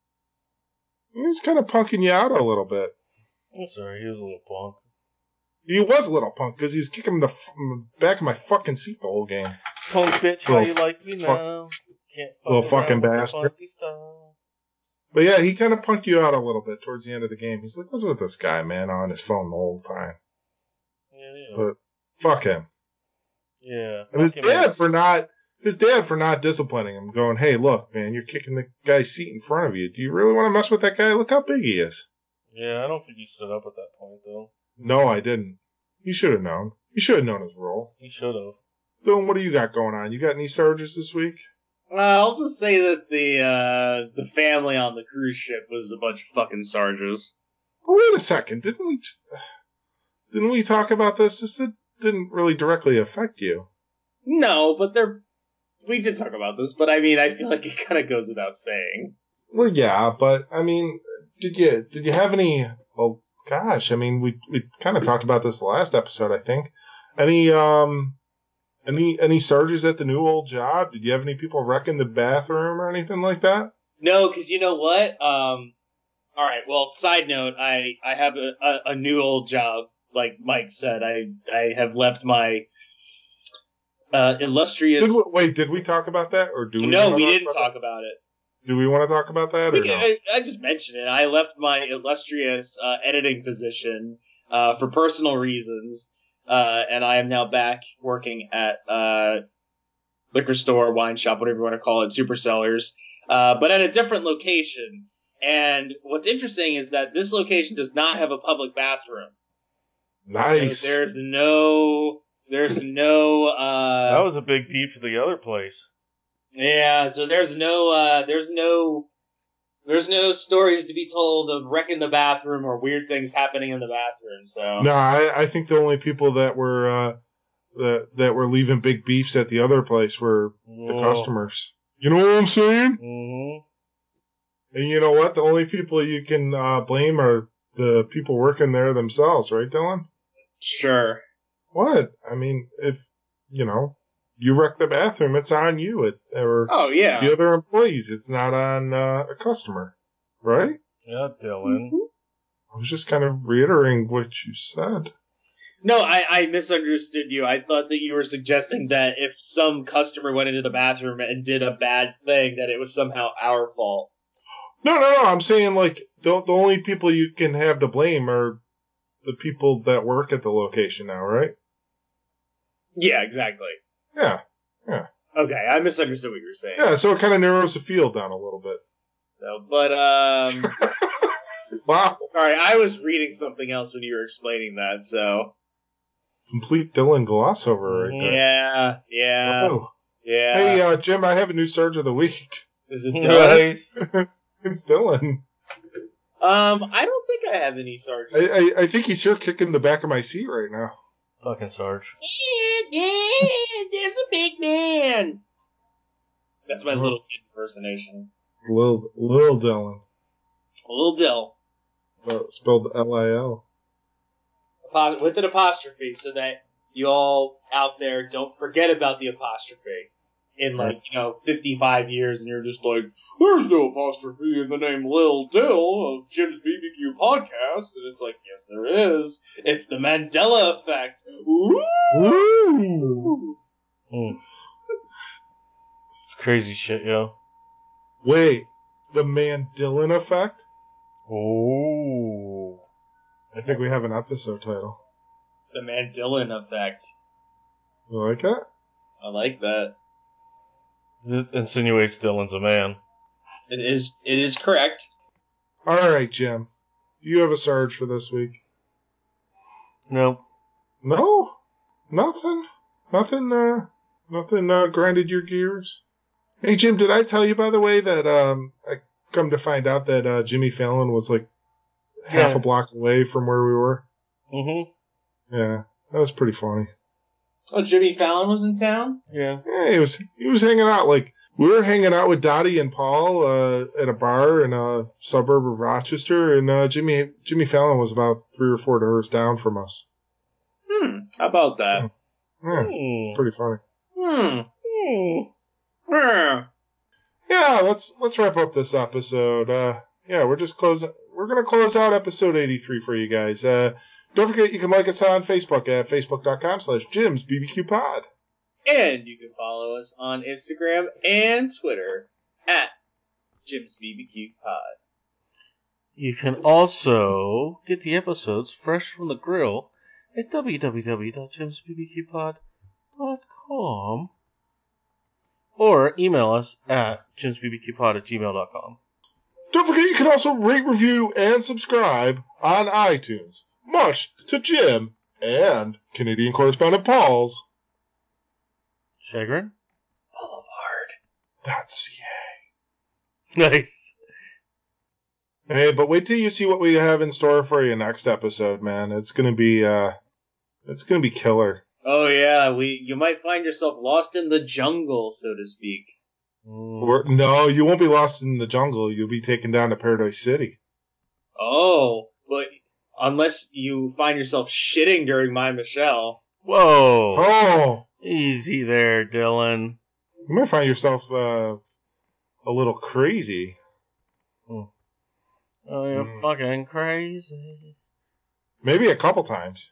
he's kind of punking you out a little bit. I'm sorry, he was a little punk. He was a little punk because he was kicking the, f- in the back of my fucking seat the whole game. Punk bitch, how Little you like me fuck- now? Can't fuck little around fucking with the bastard. funky style. But yeah, he kind of punked you out a little bit towards the end of the game. He's like, "What's with this guy, man, on his phone the whole time?" Yeah, yeah. But fuck him. Yeah. And his fuck him dad up. for not his dad for not disciplining him, going, "Hey, look, man, you're kicking the guy's seat in front of you. Do you really want to mess with that guy? Look how big he is." Yeah, I don't think he stood up at that point, though. No, I didn't. He should have known. He should have known his role. He should have. Dylan, what do you got going on? You got any Sarges this week? Uh, I'll just say that the uh, the family on the cruise ship was a bunch of fucking Sarges. Oh, wait a second. Didn't we just, didn't we talk about this? This did, didn't really directly affect you. No, but they're we did talk about this, but I mean, I feel like it kind of goes without saying. Well, yeah, but I mean, did you did you have any? Oh gosh, I mean, we we kind of talked about this last episode, I think. Any um, any any Sarges at the new old job? Did you have any people wrecking the bathroom or anything like that? No, because you know what? Um, all right. Well, side note, I I have a, a, a new old job. Like Mike said, I I have left my uh, illustrious. Did we, wait, did we talk about that, or do we? no, wanna we talk didn't about talk that? about it. Do we want to talk about that, or We- no? I, I just mentioned it. I left my illustrious uh, editing position uh, for personal reasons, uh, and I am now back working at uh, liquor store, wine shop, whatever you want to call it, super sellers, uh, but at a different location. And what's interesting is that this location does not have a public bathroom. Nice. So there's no, there's no, uh, That was a big beef for the other place. yeah, so there's no, uh, there's no, there's no stories to be told of wrecking the bathroom or weird things happening in the bathroom, so. No, I, I think the only people that were uh, that that were leaving big beefs at the other place were the customers. You know what I'm saying? Mm-hmm. And you know what? The only people you can uh, blame are the people working there themselves, right, Dylan? Sure. What? I mean, if you know you wreck the bathroom, it's on you. It's or Oh, yeah. the other employees. It's not on uh, a customer, right? Yeah, Dylan. I was just kind of reiterating what you said. No, I, I misunderstood you. I thought that you were suggesting that if some customer went into the bathroom and did a bad thing, that it was somehow our fault. No, no, no. I'm saying like the the only people you can have to blame are the people that work at the location now, right? Yeah, exactly. Yeah. Okay, I misunderstood what you were saying. Yeah, so it kind of narrows the field down a little bit. So, but, um... Wow. Sorry, I was reading something else when you were explaining that, so... Complete Dylan gloss over right there. Yeah, yeah, Oh. yeah. Hey, uh, Jim, I have a new Surge of the Week. Is it Dylan? Nice. It's Dylan. Um, I don't think I have any Sarge. I, I, I think he's here kicking the back of my seat right now. Fucking Sarge. Yeah, yeah, there's a big man. That's my Oh. little kid impersonation. Lil, Lil Dylan. Little Dill. Well, spelled L I L. Apo- With an apostrophe, so that you all out there don't forget about the apostrophe in, like, you know, fifty-five years, and you're just like, there's no apostrophe in the name Lil Dill of Jim's B B Q podcast. And it's like, yes, there is. It's the Mandela effect. Ooh! Woo! Mm. It's crazy shit, yo. Wait, the Mandela effect? Oh. I think we have an episode title. The Mandela effect. You like that? I like that. It insinuates Dylan's a man. It is, it is correct. All right, Jim. Do you have a Sarge for this week? Nope. No? Nothing? Nothing, uh, nothing, uh, grinded your gears? Hey, Jim, did I tell you, by the way, that, um, I come to find out that, uh, Jimmy Fallon was, like, half Yeah. a block away from where we were? Mm-hmm. Yeah, that was pretty funny. Oh, Jimmy Fallon was in town? Yeah. Yeah, he was, he was hanging out, like, we were hanging out with Dottie and Paul, uh, at a bar in a suburb of Rochester, and, uh, Jimmy, Jimmy Fallon was about three or four doors down from us. Hmm, how about that? Yeah, Hmm. it's pretty funny. Hmm. Hmm. Hmm. Yeah, let's let's wrap up this episode. Uh, yeah, we're just closing. We're gonna close out episode eighty-three for you guys. Uh, don't forget you can like us on Facebook at facebook.com slash Jim's BBQ Pod. And you can follow us on Instagram and Twitter at Jim's B B Q Pod. You can also get the episodes fresh from the grill at w w w dot jims b b q pod dot com or email us at jims b b q pod at gmail dot com. Don't forget you can also rate, review, and subscribe on iTunes. Much to Jim and Canadian correspondent Paul's Chagrin? Boulevard. That's Nice. Hey, but wait till you see what we have in store for you next episode, man. It's gonna be uh, it's gonna be killer. Oh yeah, we you might find yourself lost in the jungle, so to speak. Mm. Or, no, you won't be lost in the jungle. You'll be taken down to Paradise City. Oh, but unless you find yourself shitting during My Michelle. Whoa. Oh, Easy there, Dylan. you might find yourself uh, a little crazy. Oh, you're Mm. fucking crazy. Maybe a couple times.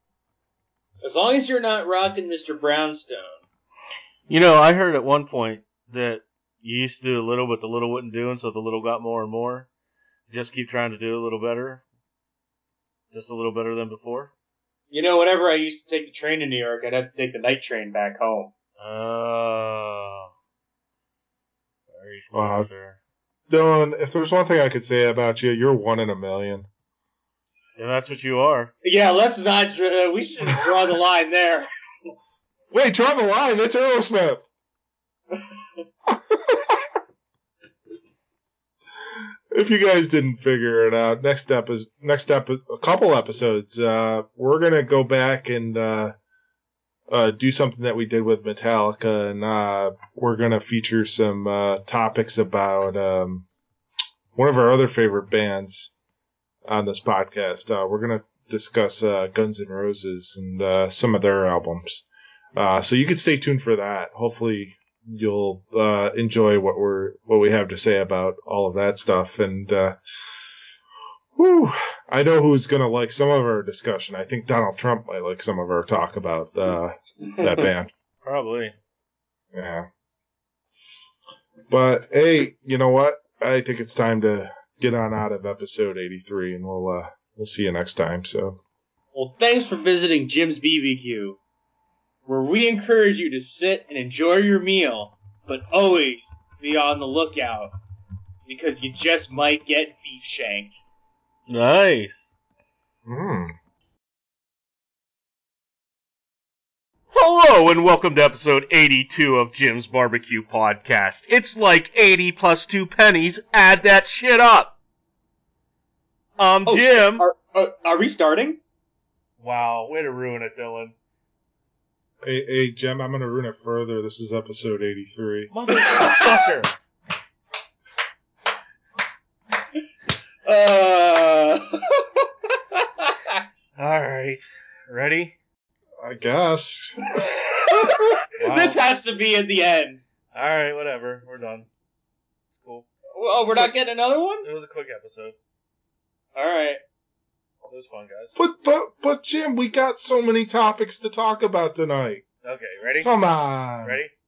As long as you're not rocking Mister Brownstone. You know, I heard at one point that you used to do a little, but the little wouldn't do, and so the little got more and more. Just keep trying to do a little better. Just a little better than before. You know, whenever I used to take the train to New York, I'd have to take the night train back home. Oh. Very Wow. smart, sir. Dylan, if there's one thing I could say about you, you're one in a million. And that's what you are. Yeah, let's not. Uh, we should draw the line there. Wait, draw the line. It's Aerosmith. If you guys didn't figure it out, next epi- next epi- a couple episodes, uh, we're gonna go back and uh, uh, do something that we did with Metallica, and uh, we're gonna feature some uh, topics about um, one of our other favorite bands on this podcast. Uh, we're gonna discuss uh, Guns N' Roses and uh, some of their albums. Uh, so you can stay tuned for that. Hopefully you'll uh, enjoy what we're what we have to say about all of that stuff. And uh, whew, I know who's gonna like some of our discussion. I think Donald Trump might like some of our talk about uh, that band. Probably. Yeah. But hey, you know what? I think it's time to get on out of episode eighty-three, and we'll uh, we'll see you next time. So Well, thanks for visiting Jim's B B Q. where we encourage you to sit and enjoy your meal, but always be on the lookout, because you just might get beef shanked. Nice. Hmm. Hello and welcome to episode eighty-two of Jim's Barbecue Podcast. It's like eighty plus two pennies. Add that shit up. I'm Oh, Jim. shit. Are, are, are we starting? Wow, way to ruin it, Dylan. Hey, hey, Jim, I'm gonna ruin it further. This is episode eighty-three. Motherfucker. Uh... Alright. Ready? I guess. Wow. This has to be at the end. Alright, whatever. We're done. It's cool. Oh, we're not getting another one? It was a quick episode. Alright. It was fun, guys. But, but, but, Jim, we got so many topics to talk about tonight. Okay, ready? Come on. Ready?